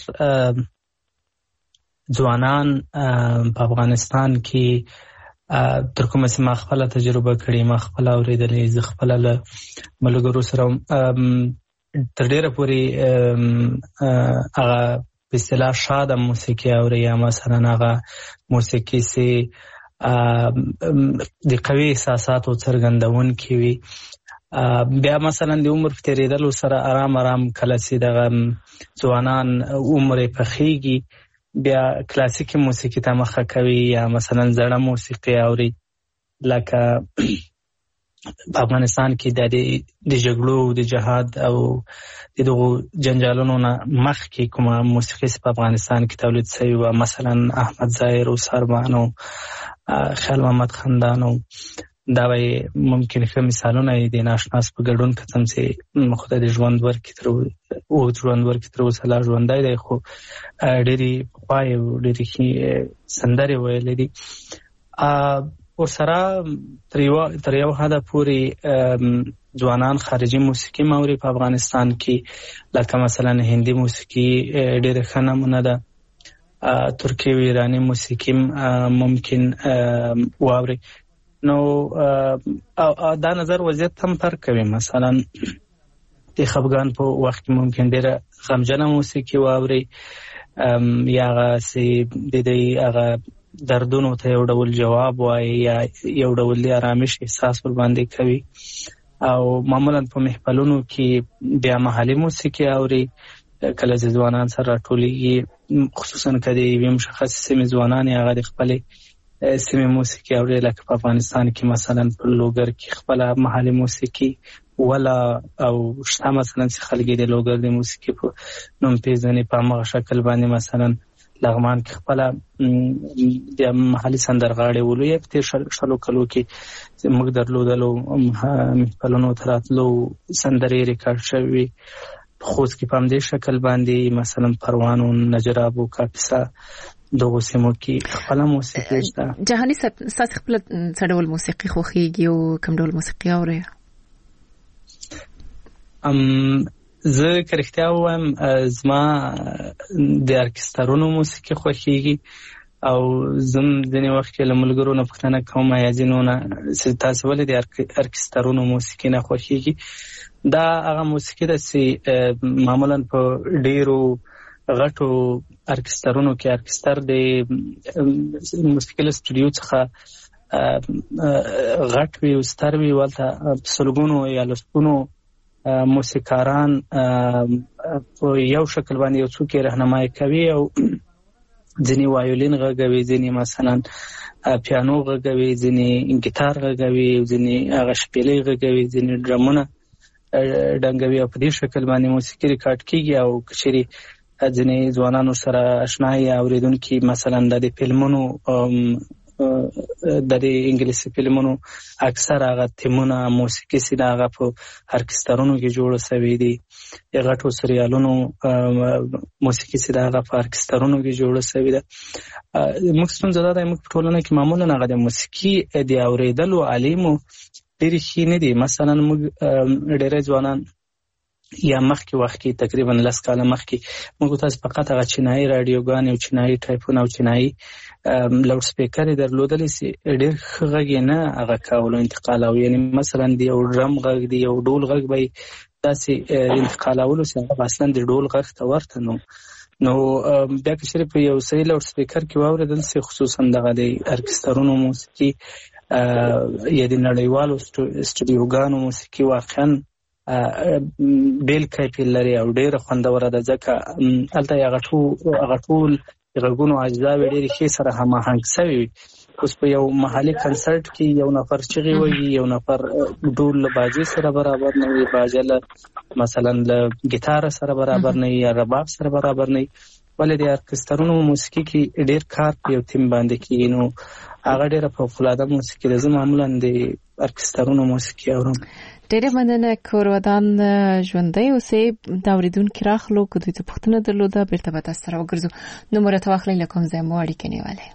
ځوانان په افغانستان کې تر کومه چې ما خپل تجربه کړې ما خپل اوریدلې ز خپل له ملګرو سره تر ډیره پورې هغه په اصطلاح شاده موسیقي اوري یا مثلا هغه موسیقي سي د قوي احساساتو څرګندون کوي بیا مثلا د عمر په تیریدلو سره آرام آرام کله چې دغه ځوانان عمر په خيږي بیا کلاسیکی موسیقي ته مخه کوي یا مثلا زړه موسیقي اوري لکه په افغانستان کې د د جګړو د جهاد او دغه جنجالونو نه مخ کې کومه موسیقي په افغانستان کې تولید شوی و مثلا احمد ظاهر او سربان او خیال محمد خندان او دا وی ممکن ښه مثالونه دي ناشناس په ګډون کتم چې خدای دې ژوند ورکړي تر او ژوند ورکړي تر اوسه لا ژوندای دی خو ډېری پای ډېری سندري ویل دي او سره تر یو تر یو حدا پوری ځوانان خارجي موسیقي موري په افغانستان کې لکه مثلا هندي موسیقي ډېر ښه نمونه ده ترکی او ایرانی موسیقي ممکن واوري نو دا نظر وضعیت هم فرق کوي مثلا د خفګان په وخت کې ممکن ډېره غمجنه موسیقي واوري یا سي د دې هغه دردونو ته یو ډول جواب وایي یا یو ډول د آرامش احساس ور باندې کوي. او معمولا په محفلونو کې بیا محلي موسیقي اوري کله چې ځوانان سره راټولېږي، خصوصا کله یو مشخص سیمې ځوانان هغه د خپل سیمې موسیقي اوري، لکه په افغانستان کې مثلا په لوګر کې خپل محلي موسیقي ولا او شته مثلا چې خلک د لوګر د موسیقي په نوم پیژني، په هغه شکل باندې مثلا لغمان کې خپل د محلي سندرغاړي ولوي په شلو کلو کې موږ درلودلو محفلونو تراتلو سندرې ریکارډ شوي. خوست کې په همدې شکل باندې مثلا پروانو، نجراب او کاپیسا دغه سیمو کې خپل موسیقي شته. جهاني سات خپل څه ډول موسیقي خوښیږي او کوم ډول موسیقي اوري؟ ام زه کرختیا وایم زما د ارکسترونو موسیقي خوښیږي او زم ځینې وخت کې له ملګرو نه پوښتنه کوم یا ځینو نه چې تاسو ولې د ارکسترونو موسیقي نه خوښیږي. دا هغه موسیقي ده چې معمولا په ډیرو غټو ارکسترونو کې ارکستر د موسیقي له سټوډیو څخه غټ وي او ستر وي، ولته سلګونو یا لسګونو موسیقاران په یو شکل باندې یو څوک راهنمایي کوي او ځینې وایولین غږوي، ځینې مثلا پیانو غږوي، ځینې ګیتار غږوي، ځینې هغه شپېلې غږوي، ځینې ډرمونه ډنګوي او په دې شکل باندې موسیقي ریکارډ کیږي. او کچېرې ځینې ځوانانو سره آشنایي اوریدونکي مثلا د فلمونو د انګلیسي فلمونو اکثر هغه تیمونه موسیقي سي دا هغه په ارکسترونو کې جوړ شوی دي، غټو سریالونو موسیقي سي دا هغه په ارکسترونو کې جوړ شوی ده. موږ څنګه زده ده موږ په ټولنه کې معمولا هغه د موسیقي د اوریدلو عالمو ډېر ښه نه دي. مثلا موږ ډېر ځوانان یا مخکې وخت کې تقریبا لس کاله مخکې موږ تاسو فقط هغه چینایي رادیوګانې او چینایي ټایپونه او چینایي لاوډ سپیکر درلودلې سي ډېر ښه غږ نه هغه کولو انتقال، او یعنی مثلا د یو ډرم غږ دی یو ډول غږ به داسې انتقالولو سي هغه اصلا د ډول غږ ته ورته نو نو بیا که چېرې په یو صحیح لاوډ سپیکر کې واورېدل سي، خصوصا دغه د ارکسترونو موسیقي یا د نړیوالو سټوډیوګانو موسیقي واقعا بیل کیفیت لري او ډېره خوندوره ده، ځکه هلته هغه ټول غږونو اجزاوې ډېرې ښې سره هماهنګ سوي وي. اوس په یو محلي کنسرټ کې یو نفر چغې وایي، یو نفر ډول له باجې سره برابر نه وي، باجه له مثلا له ګیتار سره برابر نه وي یا رباب سره برابر نه وي، ولې د ارکسترونو موسیقي کې ډېر کار په یو تیم باندې کېږي. نو هغه ډېره فوق‌العاده موسیقي ده. زه معمولا د ارکسترونو موسیقي اورم. ډېره مننه کور ودان ژوندی اوسئ. د اورېدونکي راخلو که دوی ته پوښتنه درلوده بېرته به تاسو سره وګرځو. نوم راته واخلئ له کوم ځای مو اړیکه نیولې.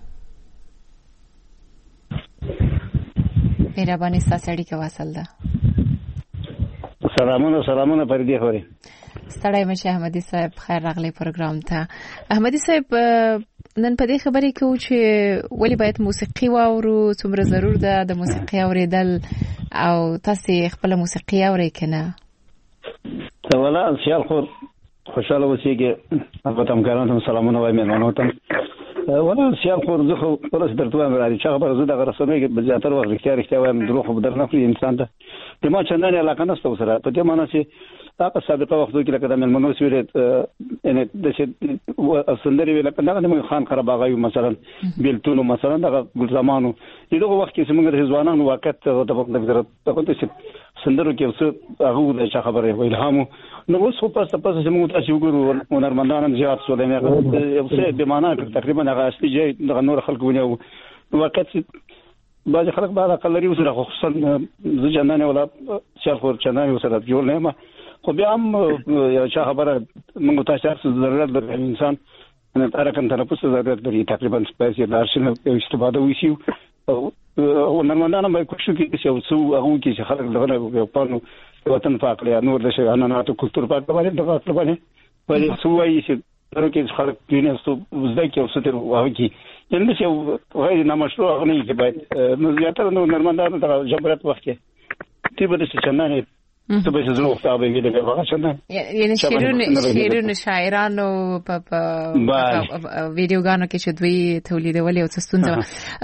مهرباني ستاسو اړیکه واصل ده. سلامونه سلامونه پردي خوري. ستړی مشه احمدي صاحب، خیر راغلی پروګرام ته. احمدي صاحب نن په دې خبرې کوو چې ولې باید موسیقي واورو، څومره ضرور ده د موسیقي اوریدل، او تاسو خپل موسیقي اورئ کنه؟ ولا سیال خو خوشاله اوسېږي. البته همکارانو ته سلامونه وایم، مېلمنو ته ولا سیال خو زه خو ورس درته وایم راځي چې خبره زه دغه رسنۍ کې زیاتره وخت رښتیا رښتیا وایم، دروغ خو در نه کړي انسان ته. د ما چندانې علاقه نشته ورسره، په دې معنی چې هغه سابقه وختو کې لکه د مېلمنو سویرې یعنې داسې سندرې وې لکه دغه د خان قرهباغي مثلا بیلتونو مثلا دغه ګلزمانو د دغه وخت کې چې موږ د ځوانانو واقعیت دغه دغه سندرو کې څه هغه د چا خبرې و الهامو. نو اوس خو پس پس چې موږ تاسو وګورو هنرمندان هم زیات شول، نه یو څه به معنا تقریبا هغه اصلي ځای د نور خلکو ونیو واقعیت بعض خلک بعد عقل لري وسره، خصوصا زه جنانه ولا شال خور چنانه وسره جوړ نه ما، خو بیا هم یو چا خبره موږ تاسو ضرورت لري انسان نه ترکم تنفس ضرورت لري تقریبا سپیس د ارشنل استفاده وشي او نرمندانه به کوشش کوي چې اوسو هغه کې چې خلک دغه په پانو وطن پاک لري نور د شهانات کلچر پاک باندې دغه خپل باندې په سوي چې تر کې خلک دینه ستو زده کې اوسه تر واه کې یعنی چې غیر نامشروع غني کې باید نو زیاتره نو نرمندانه د جبرت وخت کې تی به د چنانه ته به زه وخت به ویل به واقع څنګه یعنی شیرون شیرون شاعرانو په ویډیوګانو کې چې دوی تولیدولې او څستونځه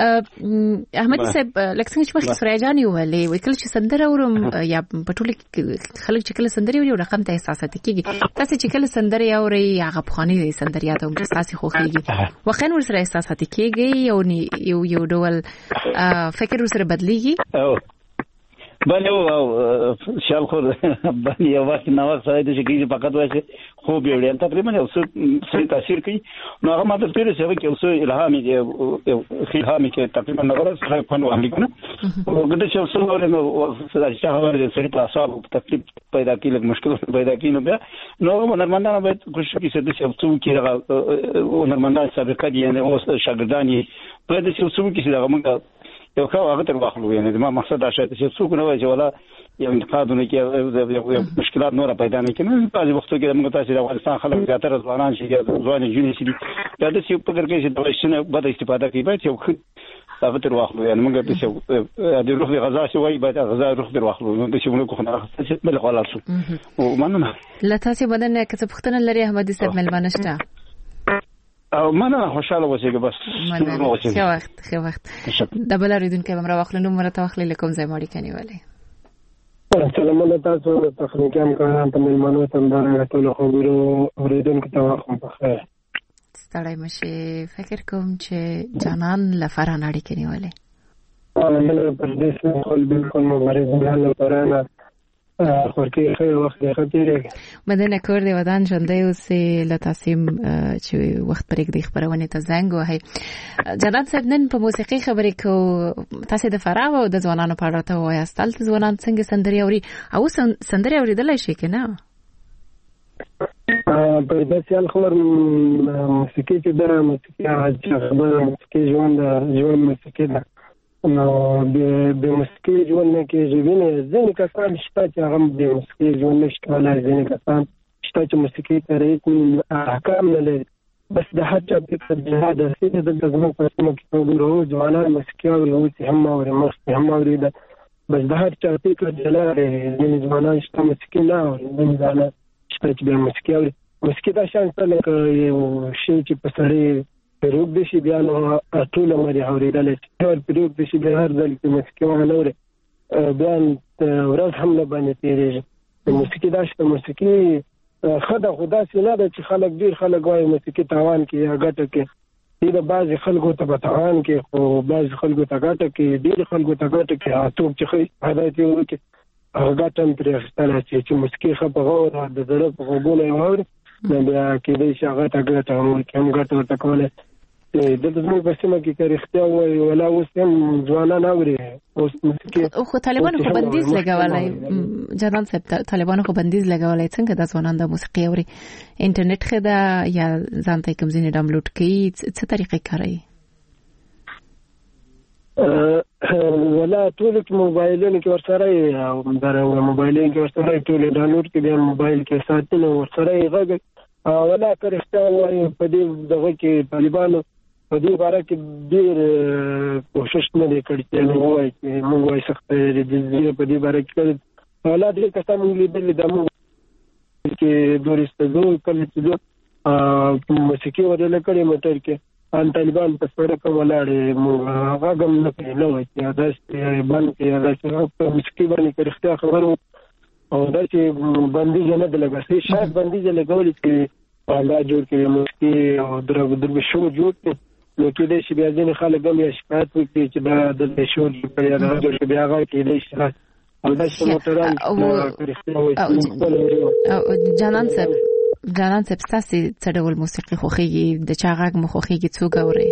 احمد صاحب لکه څنګه چې مخکې سوریا جان ویلې وکړ چې سندره اورم یا په ټول خلک چې کله سندره وي رقم ته احساسات کیږي تاسو چې کله سندره اوري هغه بخاني سندره یادوم تاسو خوخيږي وخت ور سره احساسات کیږي یو یو یو ډول فکر سره بدليږي بله او شال خو باندې یو وخت نو سره د شي فقط وایي خو به وړي تقریبا یو څه تاثیر کوي نو هغه ماته تیر څه کې اوس الهامي دی الهامي کې تقریبا نو سره په نو امریکا نو ګټه چې اوس نو سره چې هغه ورته سره تاسو تکلیف پیدا کیږي مشکل پیدا کیږي نو بیا نو نرمندانه به کوشش کوي چې څه کې هغه نرمندانه سابقه دي نه اوس شاګردان یې په دې څه څه کې چې هغه موږ یو خو هغه تر واخلو یعنی ما مقصد دا شته چې څوک نه وایي ولا یو انتقادونه کې یو مشکلات نور پیدا نه کیږي په دې وختو کې موږ تاسو د افغانستان خلک زیاتره ځوانان شي ځوان جونې شي دا د څه په کار کې چې د وښنه بد استفاده کوي چې یو خو هغه تر واخلو یعنی موږ د څه د روح غذا شي وایي به غذا روح تر واخلو نو د څه موږ خو نه څه بل خلاصو او مننه لته بدن کې څه پختنه لري احمد صاحب ملمانه شته او مننه خوشاله اوسئ بس مننه ښه وخت ښه وخت د بل ریدونکو ممر واخلو نو مرته واخلې لکم ځای ماړي کني والے سلام تاسو تخنیکان کاران ته ملمنو تندار ټول خبرو ریدونکو ته واخم په خیر ستړی مشه فکر کوم چې جانان لفر اناړي کني والے انا په دې څه خپل بالکل مبارک الله پرانا خورکی خیر وخت خطیره مدنه کور دی ودان ژوندۍ اوسې لتاسیم چې وخت پرېږ دی خبرونه ته زنګ وهي جناب صاحب نن په موسیقي خبرې کو تاسو د فراغ او د ځوانانو په اړه ته وایي استل ځوانان څنګه سندري اوري او سندري اوریدل شي کنه په دې سیال خبر موسیقي چې د موسیقي خبر موسیقي ژوند ژوند موسیقي ده نو د موسیقي ژوند کې ژوند ځینې کسان شته چې هغه د موسیقي ژوند نشي کولای ځینې کسان شته چې موسیقي ته ریتم احکام نه لري بس د هر چا په جهاد سره د زموږ په سیمه کې ټول ځوانان موسیقي او هم اوري مخکې هم اوري بس د هر چا په جلاره د ځوانان شته موسیقي نه اوري د ځوانان شته چې د موسیقي اوري موسیقي دا شان څه لکه یو شی چې په سړی پروګ د شي بیا نو ټول مری اوریدل چې پروګ د شي بیا هر ځل کې موسیقي وانه بیا ورځ هم نه باندې تیریږي د موسیقي دا شته موسیقي خدا خدا سينه د چې خلک ډیر خلک وايي موسیقي تاوان کې یا ګټه کې دغه بعض خلکو ته تاوان کې خو بعض خلکو ته ګټه کې ډیر خلکو ته ګټه کې اتوب چې هدایت یو کې هغه ټن پرې اخستل چې موسیقي خپغه او د زړه په غوونه اور نو بیا کې دې شغه ته ګټه هم کوم ګټه ورته کوله د زموږ په سیمه کې کارښتیا وایي ولا اوس هم ځوانان اوري اوس موسیقي خو طالبانو خو بندیز لګولای جنان صاحب طالبانو خو بندیز لګولای څنګه د ځوانان د موسیقي اوري انټرنیټ خدا یا ځان ته کوم ځینې ډاونلوډ کوي څه طریقې کاروي ولا ټول موبایلونو کې ورسره او در موبایلونو کې ورسره ټول ډاونلوډ کې د موبایل کې ساتل ورسره غږ ولا کارښتیا وایي په دې دغه کې طالبانو په دې باره کې ډېر کوشش نه دی کړی چې موږ وایي چې موږ وایي سخت دې په دې باره کې ولا ډېر کسان موږ لیدل د موږ کې دورستو کله چې موسیقي ورله کړې موټر کې ان طالبان په سره کوم ولاړې موږ هغه هم نه پیلو چې دا چې باندې دا چې موسیقي باندې کارښتیا خبرو او دا چې بندیز نه د لګاسي شاید بندیز لګول چې دا جوړ کړي موسیقي او درو درو شو جوړ کړي نو کې دې چې بیا ځینې خلک هم یې شکایت وکړي چې دا د شو جوړ کړي دا جوړ کړي بیا هغه کې دې چې او دا چې موټران او جانان صاحب جانان صاحب تاسو څه ډول موسیقي خوښیږي د چا غږ مو خوښیږي څوک اوري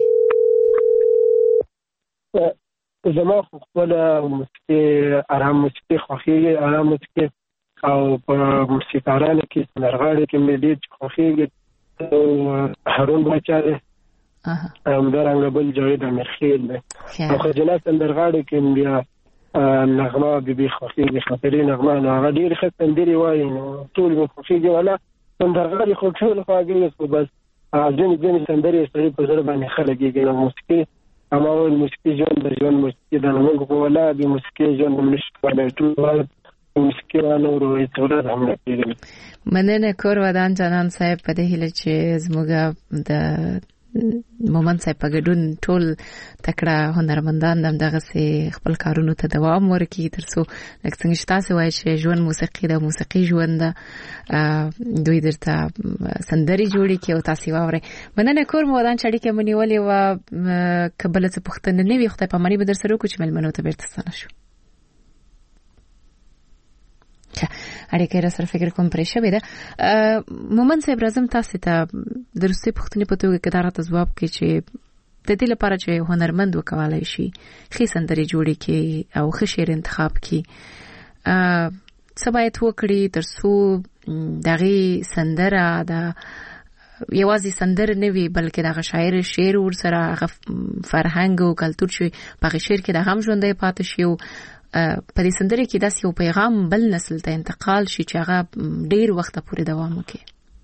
زما خپل موسیقي آرام موسیقي خوښیږي آرام موسیقي او په موسیقارانو کې نرغاړي کې مې ډېر خوښیږي هارون بچا دی همدارنګه بل جاوید امیرخیل دی او خجنه سندرغاړو کې بیا نغمه بیبي خوښیږي خاطرې نغمه نو هغه ډېرې ښه سندرې وایي نو ټول مې خوښیږي ولا سندرغاړي خو ټول خواږه خو بس ځینې ځینې سندرې سړي په زړه باندې ښه لګېږي نو موسیقي اما ول موسیقي ژوند د ژوند موسیقي د موږ په ولا د موسیقي ژوند نشي کولای ټول مسکیوالو ورو ټول زحمت کړی مننه کور ودان جانان صاحب په دې هله چې زموږ د مومن صاحب په ګډون ټول تکړه هنرمندان دغه سي خپل کارونو ته دوام ورکړي ترڅو لکه څنګه چې تاسو وایي چې ژوند موسیقي د موسیقي ژوند دوی درته سندري جوړي کې او تاسو واوري مننه کور مو ودان چړي کې منیولې و قبل څه پښتنه نه وي خدای په مانی به در سره کو چې ملمنو ته بیرته ستنه شو اړیکې را سره فکر کوم پرې شوې ده مومن صاحب راځم تاسو ته درسته پښتني په توګه کې دا راته ځواب کې چې د دې لپاره چې هنرمند وکولای شي خې سندري جوړي کې او ښه شعر انتخاب کې څه باید وکړي ترڅو دغه سندره د یوازې سندر نه وي بلکې دغه شاعر شعر ور سره هغه فرهنګ او کلتور شي په شعر کې د هم ژوندۍ پاتې شي او په دې سندره کې داسې یو پیغام بل نسل ته انتقال شي چې هغه ډیر وخت پورې دوام وکړي.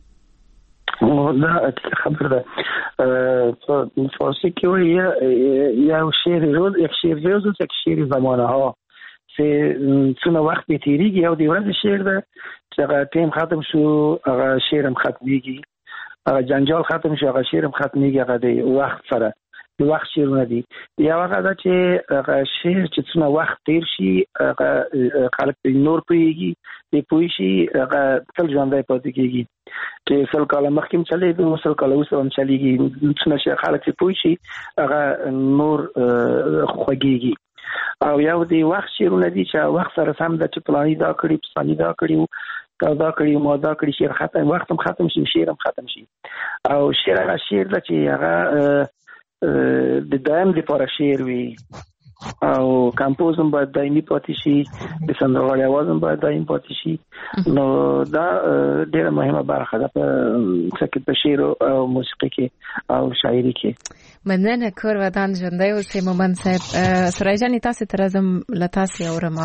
دا خبر ده په فارسی کې وایي یا شعر روز یک شعر روز یک شعر زمانه ها سه څونه وخت به تیریږي او د ورځې شعر ده چې هغه ټیم ختم شو هغه شعر هم ختميږي هغه جنجال ختم شو هغه شعر هم ختميږي هغه د وخت سره د وخت شعرونه دي یا هغه دا چې هغه شعر چې څونه وخت تیر شي هغه خلک نور پیږي د پوي شي هغه تل ژوندۍ پاتې کیږي چې سل کاله مخکې چلے د سل کاله اوس هم چلیږي څونه چې خلک پوي شي هغه نور خوږيږي او یو دی وخت شعرونه دي چې وخت سره سم د پلاني دا کړی پلاني دا کړی دا کړی مو دا کړی شعر ختم وخت هم ختم شي شعر هم ختم شي او شعر هغه شعر د چې هغه د دایم د لپاره شعر وي او کمپوزم باید دایمي پاتې شي د سندرغاړي आवाज هم باید دایمي پاتې شي نو دا ډېره مهمه برخه ده په په شعر او موسیقي کې او شاعري کې. مننه کور ودان ژوندۍ اوسې مومن صاحب سورای جان تاسو ته راځم لتاسې اورما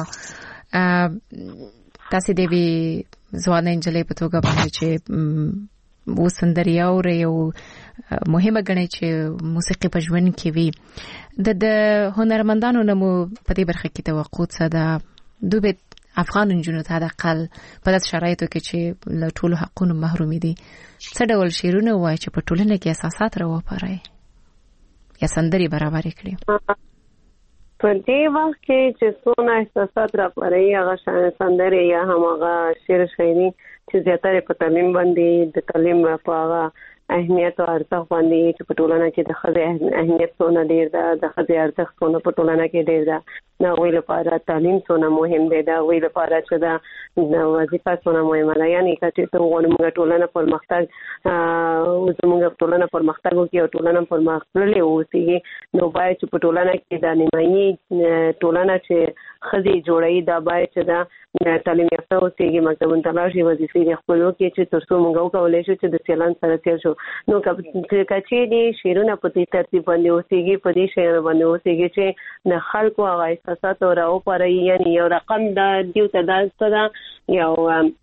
تاسو د وی ځوان انجلې په توګه باندې چې و سندري اوري او مهمه غني چې موسیقي په ژوند کې وي د هنرمندانو نمو په دې برخه کې توقع څه ده دوی افغان جنونو ته د اقل په داسې شرایطو کې چې له ټولو حقونو محروم دي څه ډول شعرونه وایي چې په ټولنه کې اساسات راوپاري یا سندري برابر کړي په دې وخت کې چې څونه احساسات راپاري هغه سندري یا هغه شعر شاعري چې زیاتره په تعلیم باندې د تعلیم په هغه اهمیت او ارزښت باندې چې په ټولنه کې د خځې اهمیت څونه ډیر ده د خځې ارزښت څونه په ټولنه کې ډیر ده نو ویل لپاره تعلیم څونه مهم دی دا ویل لپاره چې دا وظیفه څونه مهمه ده یعنی چې ته وګورې ټولنه پرمختګ او زموږ ټولنه پرمختګ وکړي او ټولنه پرمختللې اوسي نو باید چې په ټولنه کې د نیمایي ټولنه چې خځې جوړي دا باید چې دا تعلیم یافته اوسي مکتبونو ته لاړ شي وظیفې د خپلو کې چې ترڅو موږ وکولای شو چې د سیلان سره تیر شو نو کچې دي شیرونه په دې ترتیب باندې اوسېږي په دې شعر باندې اوسېږي چې د خلکو هغه احساسات او راوپاري یعنی یو رقم د دیو ته دا یو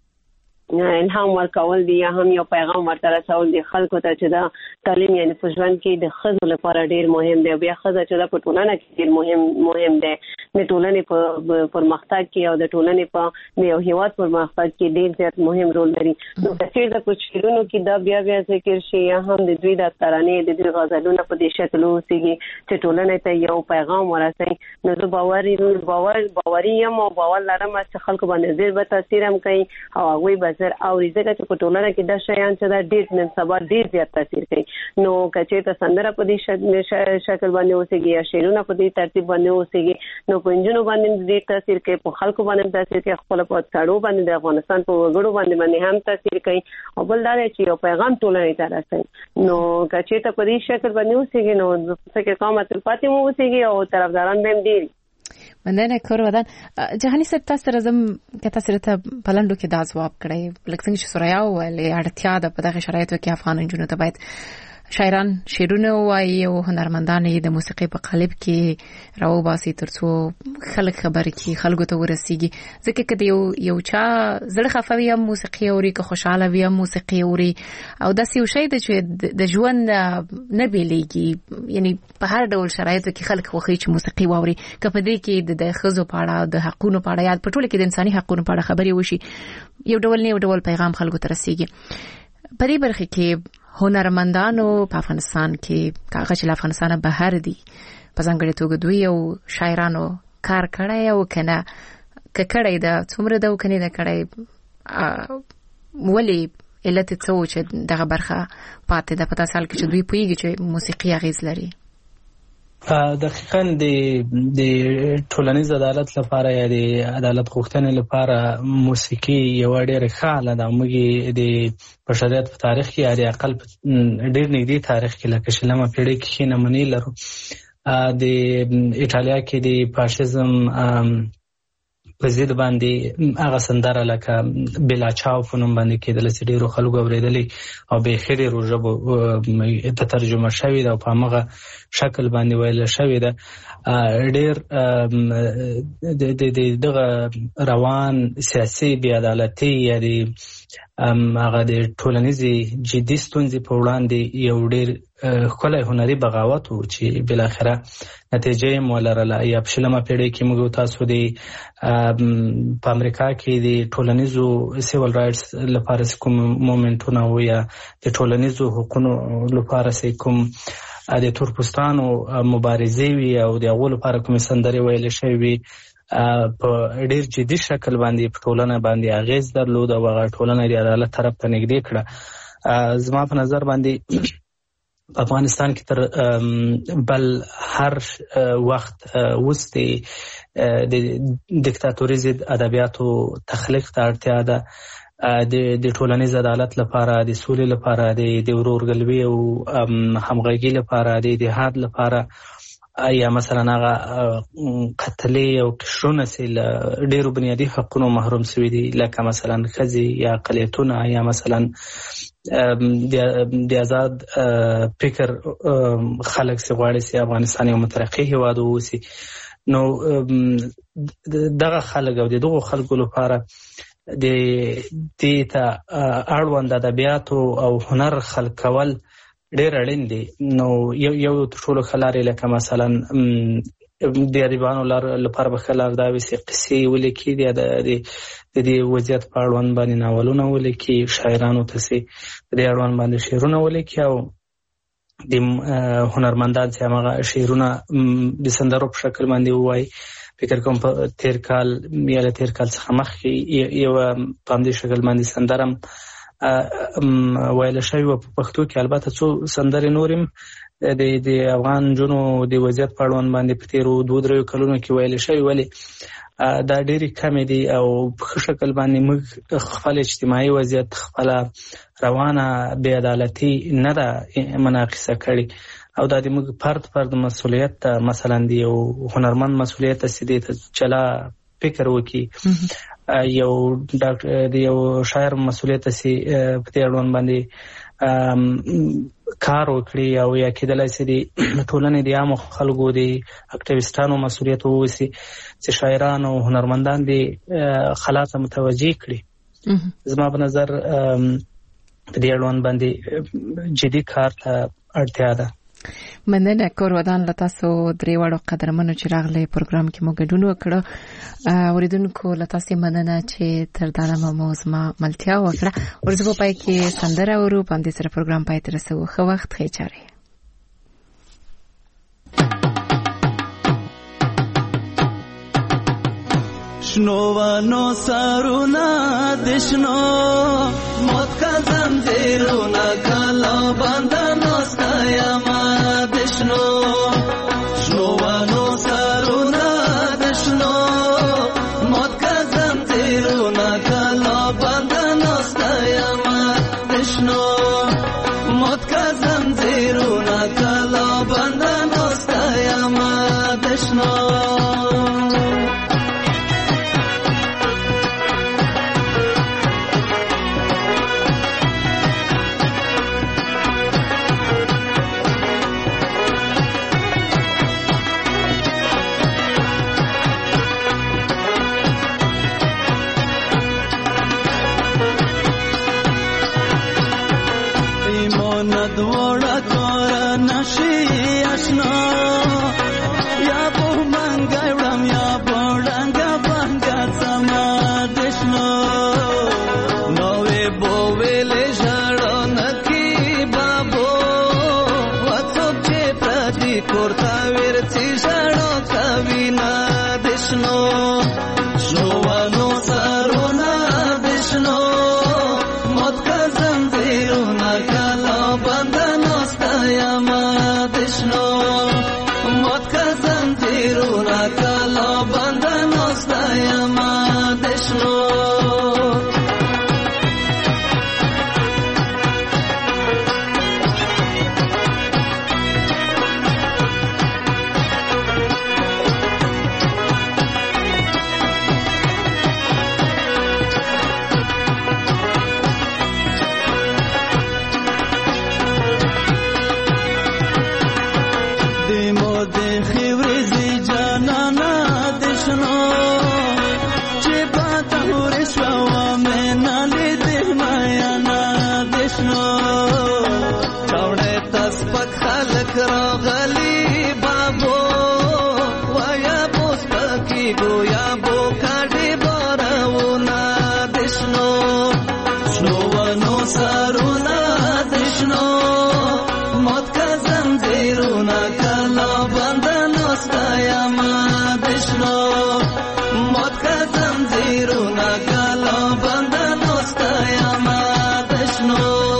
الهام ورکول دي یا هم یو پیغام ورته رسول دي خلکو ته چې دا تعلیم یعنی په ژوند کې د ښځو لپاره ډیر مهم دی بیا ښځه چې دا په ټولنه کې ډیر مهم مهم دی د ټولنې په پرمختګ کې او د ټولنې په یو هیواد پرمختګ کې ډیر زیات مهم رول لري نو چې دا په شعرونو کې دا بیا بیا ذکر شي یا هم د دوی د ترانې د دوی غزلونو په دې شکل اوسېږي چې ټولنې ته یو پیغام ورسوي نو زه باوري باور باوري یم او باور لرم چې خلکو باندې ډیر به تاثیر هم کوي او هغه به زر او ریزه چې په ټولنه کې د شیان چې دا ډیر نن سبا ډیر زیات تاثیر کوي نو کچې ته سندره په دې شکل باندې اوسېږي یا شعرونه په دې ترتیب باندې اوسېږي نو په انجنونو باندې ډیر تاثیر کوي په خلکو باندې تاثیر کوي خپل په څاړو باندې د افغانستان په وګړو باندې باندې هم تاثیر کوي او بل دا چې یو پیغام ټولنې ته رسوي نو کچې ته په دې شکل باندې اوسېږي نو څه کې قامت الفاتحه مو اوسېږي او طرفداران به هم ډیر مننه کور ودان جهاني صاحب تاسو رزم که تاسو ته پلانډو کې دا ځواب کړی لکه څنګه چې سوریا ولې اړتیا ده په دغه شرایطو کې افغان جنونو ته باید شاعران شعرونه وایي او هنرمندان د موسیقي په قالب کې راوباسي ترڅو خلک خبر کی خلکو ته ورسیږي. ځکه کله یو یو چا زړه خفوي هم موسیقي اوري، که خوشاله وي هم موسیقي اوري، او داسې یو شی د چې د ژوند نه بیلېږي. یعنی په هر ډول شرایطو کې خلک خوښي چې موسیقي واوري. که په دې کې د ښځو په اړه، د حقونو په اړه، یا په ټوله کې د انساني حقونو په اړه خبرې وشي، یو ډول نه یو ډول پیغام خلکو ته رسیږي. په دې برخه کې هنرمندانو په افغانستان کې کاغه چې افغانستان بهر دي په ځانګړي توګه دوی او شاعرانو کار کړی او کنه ککړی دا څومره دا وکني دا کړی ولی علت څه و چې دغه برخه پاتې ده په تاسو حال کې چې دوی پوهیږي چې موسیقي اغیز لري. دقیقاً د د ټولنیز عدالت لپاره یا د عدالت غوښتنې لپاره موسیقي یو ډېر ښه آله ده. موږ د بشریت په تاریخ کې یا د عقل ډېر نږدې تاریخ کې لکه شلمه پیړۍ کې ښې نمونې لرو. د ایټالیا کې د فاشیزم په ضد باندې هغه سندره لکه بلا چاو په نوم باندې کېدله چې ډېرو خلکو اورېدلې او بېخي ډېرو ژبو ته ترجمه شوې ده او په همغه شکل باندې ویله شوې ده. ډېر د دغه روان سیاسي بې عدالتۍ یا د هغه د ټولنیزې جدي ستونزې په وړاندې یو ډېر ښکلی هنري بغاوت و چې بالاخره نتیجه یې ولرله. یا په شلمه پیړۍ کې موږ تاسو د په امریکا کې د ټولنیزو سیول رایټس لپاره کوم مومنټونه و یا د ټولنیزو حقوقو لپاره کوم د تورپوستانو مبارزې وي او د هغو لپاره کومې سندرې ویلې شوې وي په ډېر جدي شکل باندې په ټولنه باندې اغیز درلود او هغه ټولنه د عدالت طرف ته نږدې کړه. زما په نظر باندې په افغانستان کې تر بل هر وخت اوس د دیکتاتوري ضد ادبیاتو تخلیق ته اړتیا ده. د ټولنیز عدالت لپاره، د سولې لپاره، د ورورګلوي او همغږي لپاره، د اتحاد لپاره، یا مثلا هغه قتلې او قشرونه چې له ډېرو بنیادي حقونو محروم شوي دي لکه مثلا ښځې یا اقلیتونه یا مثلا د آزاد فکر خلک چې غواړي چې افغانستان یو مترقي هېواد واوسي. نو دغه خلک او د دغو خلکو لپاره د دې ته اړوند ادبیاتو او هنر خلق کول ډېر اړین دي. نو یو یو تر ټولو ښه لارې لکه مثلا د ادیبانو لپاره به ښه لار دا وي چې قصې ولیکي، د دې وضعیت په اړوند باندې ناولونه ولیکي، شاعرانو ته چې په دې اړوند باندې شعرونه ولیکي، او د هنرمندان چې هماغه شعرونه د سندرو په شکل باندې ووایي. فکر کوم په تیر کال یا له تیر کال څخه مخکې یو په همدې شکل باندې سندره ویله شوې وه په پښتو کې. البته څو سندرې نورې د د افغان نجونو د وضعیت په اړوند باندې په تېرو دوه دریو کلونو کې ویلې شوې، ولې دا ډېرې کمې دي او په ښه شکل باندې موږ خپل اجتماعي وضعیت، خپله روانه بې عدالتي نه ده منعکسه کړې، او دا د موږ فرد فرد مسؤلیت ته، مثلا د یو هنرمند مسؤلیت ته چې دې ته جلا فکر وکړي، یو د یو شاعر مسؤلیت ته چې په دې اړوند باندې کار وکړي، او یا کېدلی چې د ټولنې د عامو خلکو د اکټیویسټانو مسؤلیت واوسي چې شاعران او هنرمندان د خلا ته متوجه کړي. زما په نظر په دې اړوند باندې جدي کار ته اړتیا ده. مننه کور ودان له تاسو درې وړو قدرمنو چې راغلي پروګرام کې مو ګډون وکړو. اوریدونکو له تاسو مننه چې تر دا دمه مو زما ملتیا وکړه. ورځو په پای کې سندره ورو په دې سره پروګرام پای ته رسو. خو وخت ښه چاري شنو ونو سرونا دشنو موت کا زنجیرونا کلا بندنو ستایما دشنو شنو ونو سرونا دشنو موت کا زنجیرونا کلا بندنو ستایما دشنو موت کا زنجیرونا کلا بندنو ستایما دشنو دوړه کور نشي آشنا یا په منګای وړم یا بوډنګا بنګا سما دشنو نوې بوویلې ژړو نکی بابو وڅو چې پردي کورتا ورڅي ژړو کوینا دشنو شوانو سرونه دشنو مت کزم زیرونا کلا بندنو ستایما دشنو مت کزم زیرونا کلا بندنو ستایما دشنو راغلی بابو ویا پوس پکی گویا بو کاډي بارونه دشنو شنو ونو سرونه دشنو مت کزم زیرونا کلا بندنو ستایما دشنو مت کزم زیرونا کلا بندنو ستایما دشنو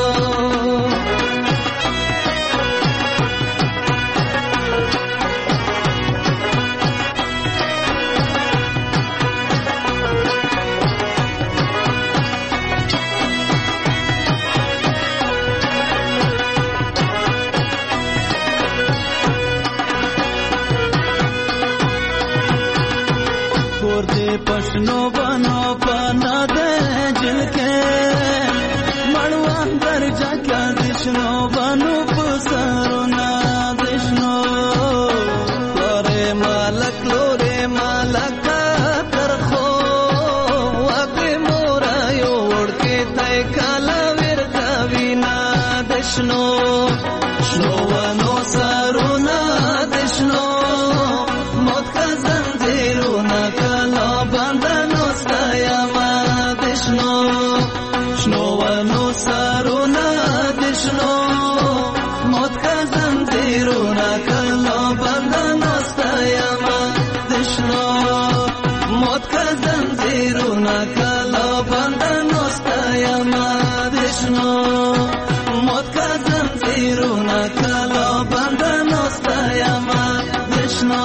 पशनो बनो पाना दे जिनके मड़वा दर्जा क्या दिशनो बनो पुसरो ना दिशनो लोरे मालक लोरे मालक तरखो वाके मोरा यो उड़ के तय काला वीर कविना दिशनो शनो वनो सरो ना दिशनो मत का जंजीरो ना कला बंधनो स्तयमा दिशनो शनो वनो सरो ना दिशनो मत का जंजीरो ना कला बंधनो स्तयमा दिशनो मत का जंजीरो ना कला बंधनो स्तयमा दिशनो मत का जंजीरो ना कला बंधनो स्तयमा दिशनो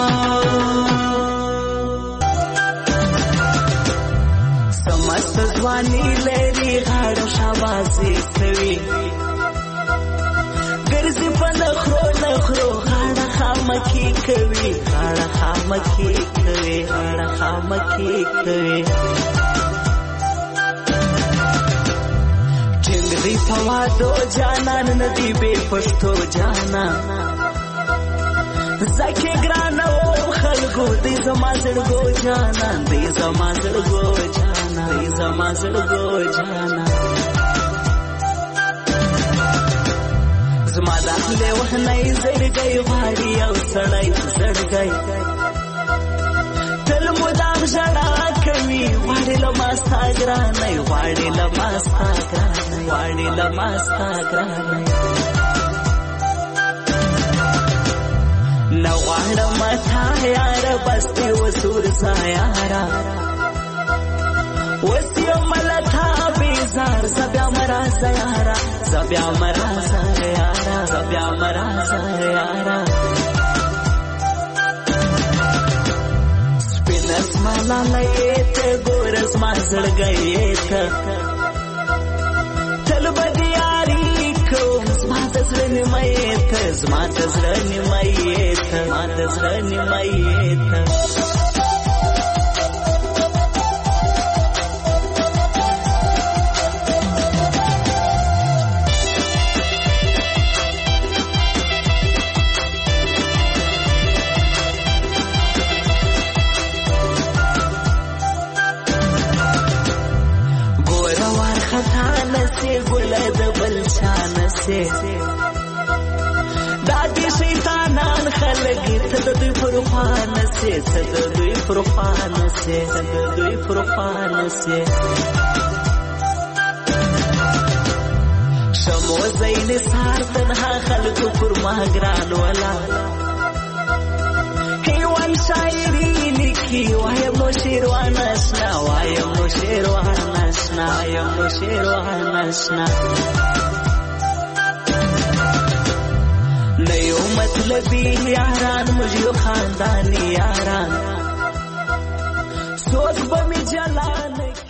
ځواني لري غاړه شاباسي کوي ګرځي په نخرو نخرو غاړه خامکی کوي غاړه خامکی کوي غاړه خامکی کوي ټینګري په وادو جانان ندی به پښتو جانا زکه ګرانو خلکو دې زما زړګو جانا دې زما زړګو جانا دې زما زړګو جانا زما داخله وهنه زړګي غاړي او سړای زړګي تل مدام ژړا کوي واړې لماستا ګرانې واړې لماستا ګرانې واړې لماستا ګرانې نوغاړه متا یار بسته وسور سایارا وسیو ملتا بیزار زبیا مرا سیارا زبیا مرا سیارا زبیا مرا سیارا سپینس مالا لیت ګورس ما زړ گئیت تل بدیاری کوم زما تزړه نیمایت زما تزړه نیمایت زما تزړه نیمایت نسې ګله د بل چا نسې دا دې شیطانان خلک ته د دوی پر خوا نسې ته د دوی پر خوا نسې ته د دوی پر خوا نسې شمو زین سار تنها خلکو پر ما ګران ولا هیوان شاعری لیکي وایم نو شیروان اشنا وایم نو شیروان اشنا وایم نو شیروان اشنا نیو مطلبی یاران مجھو خاندانی یاران سوک بمی جلان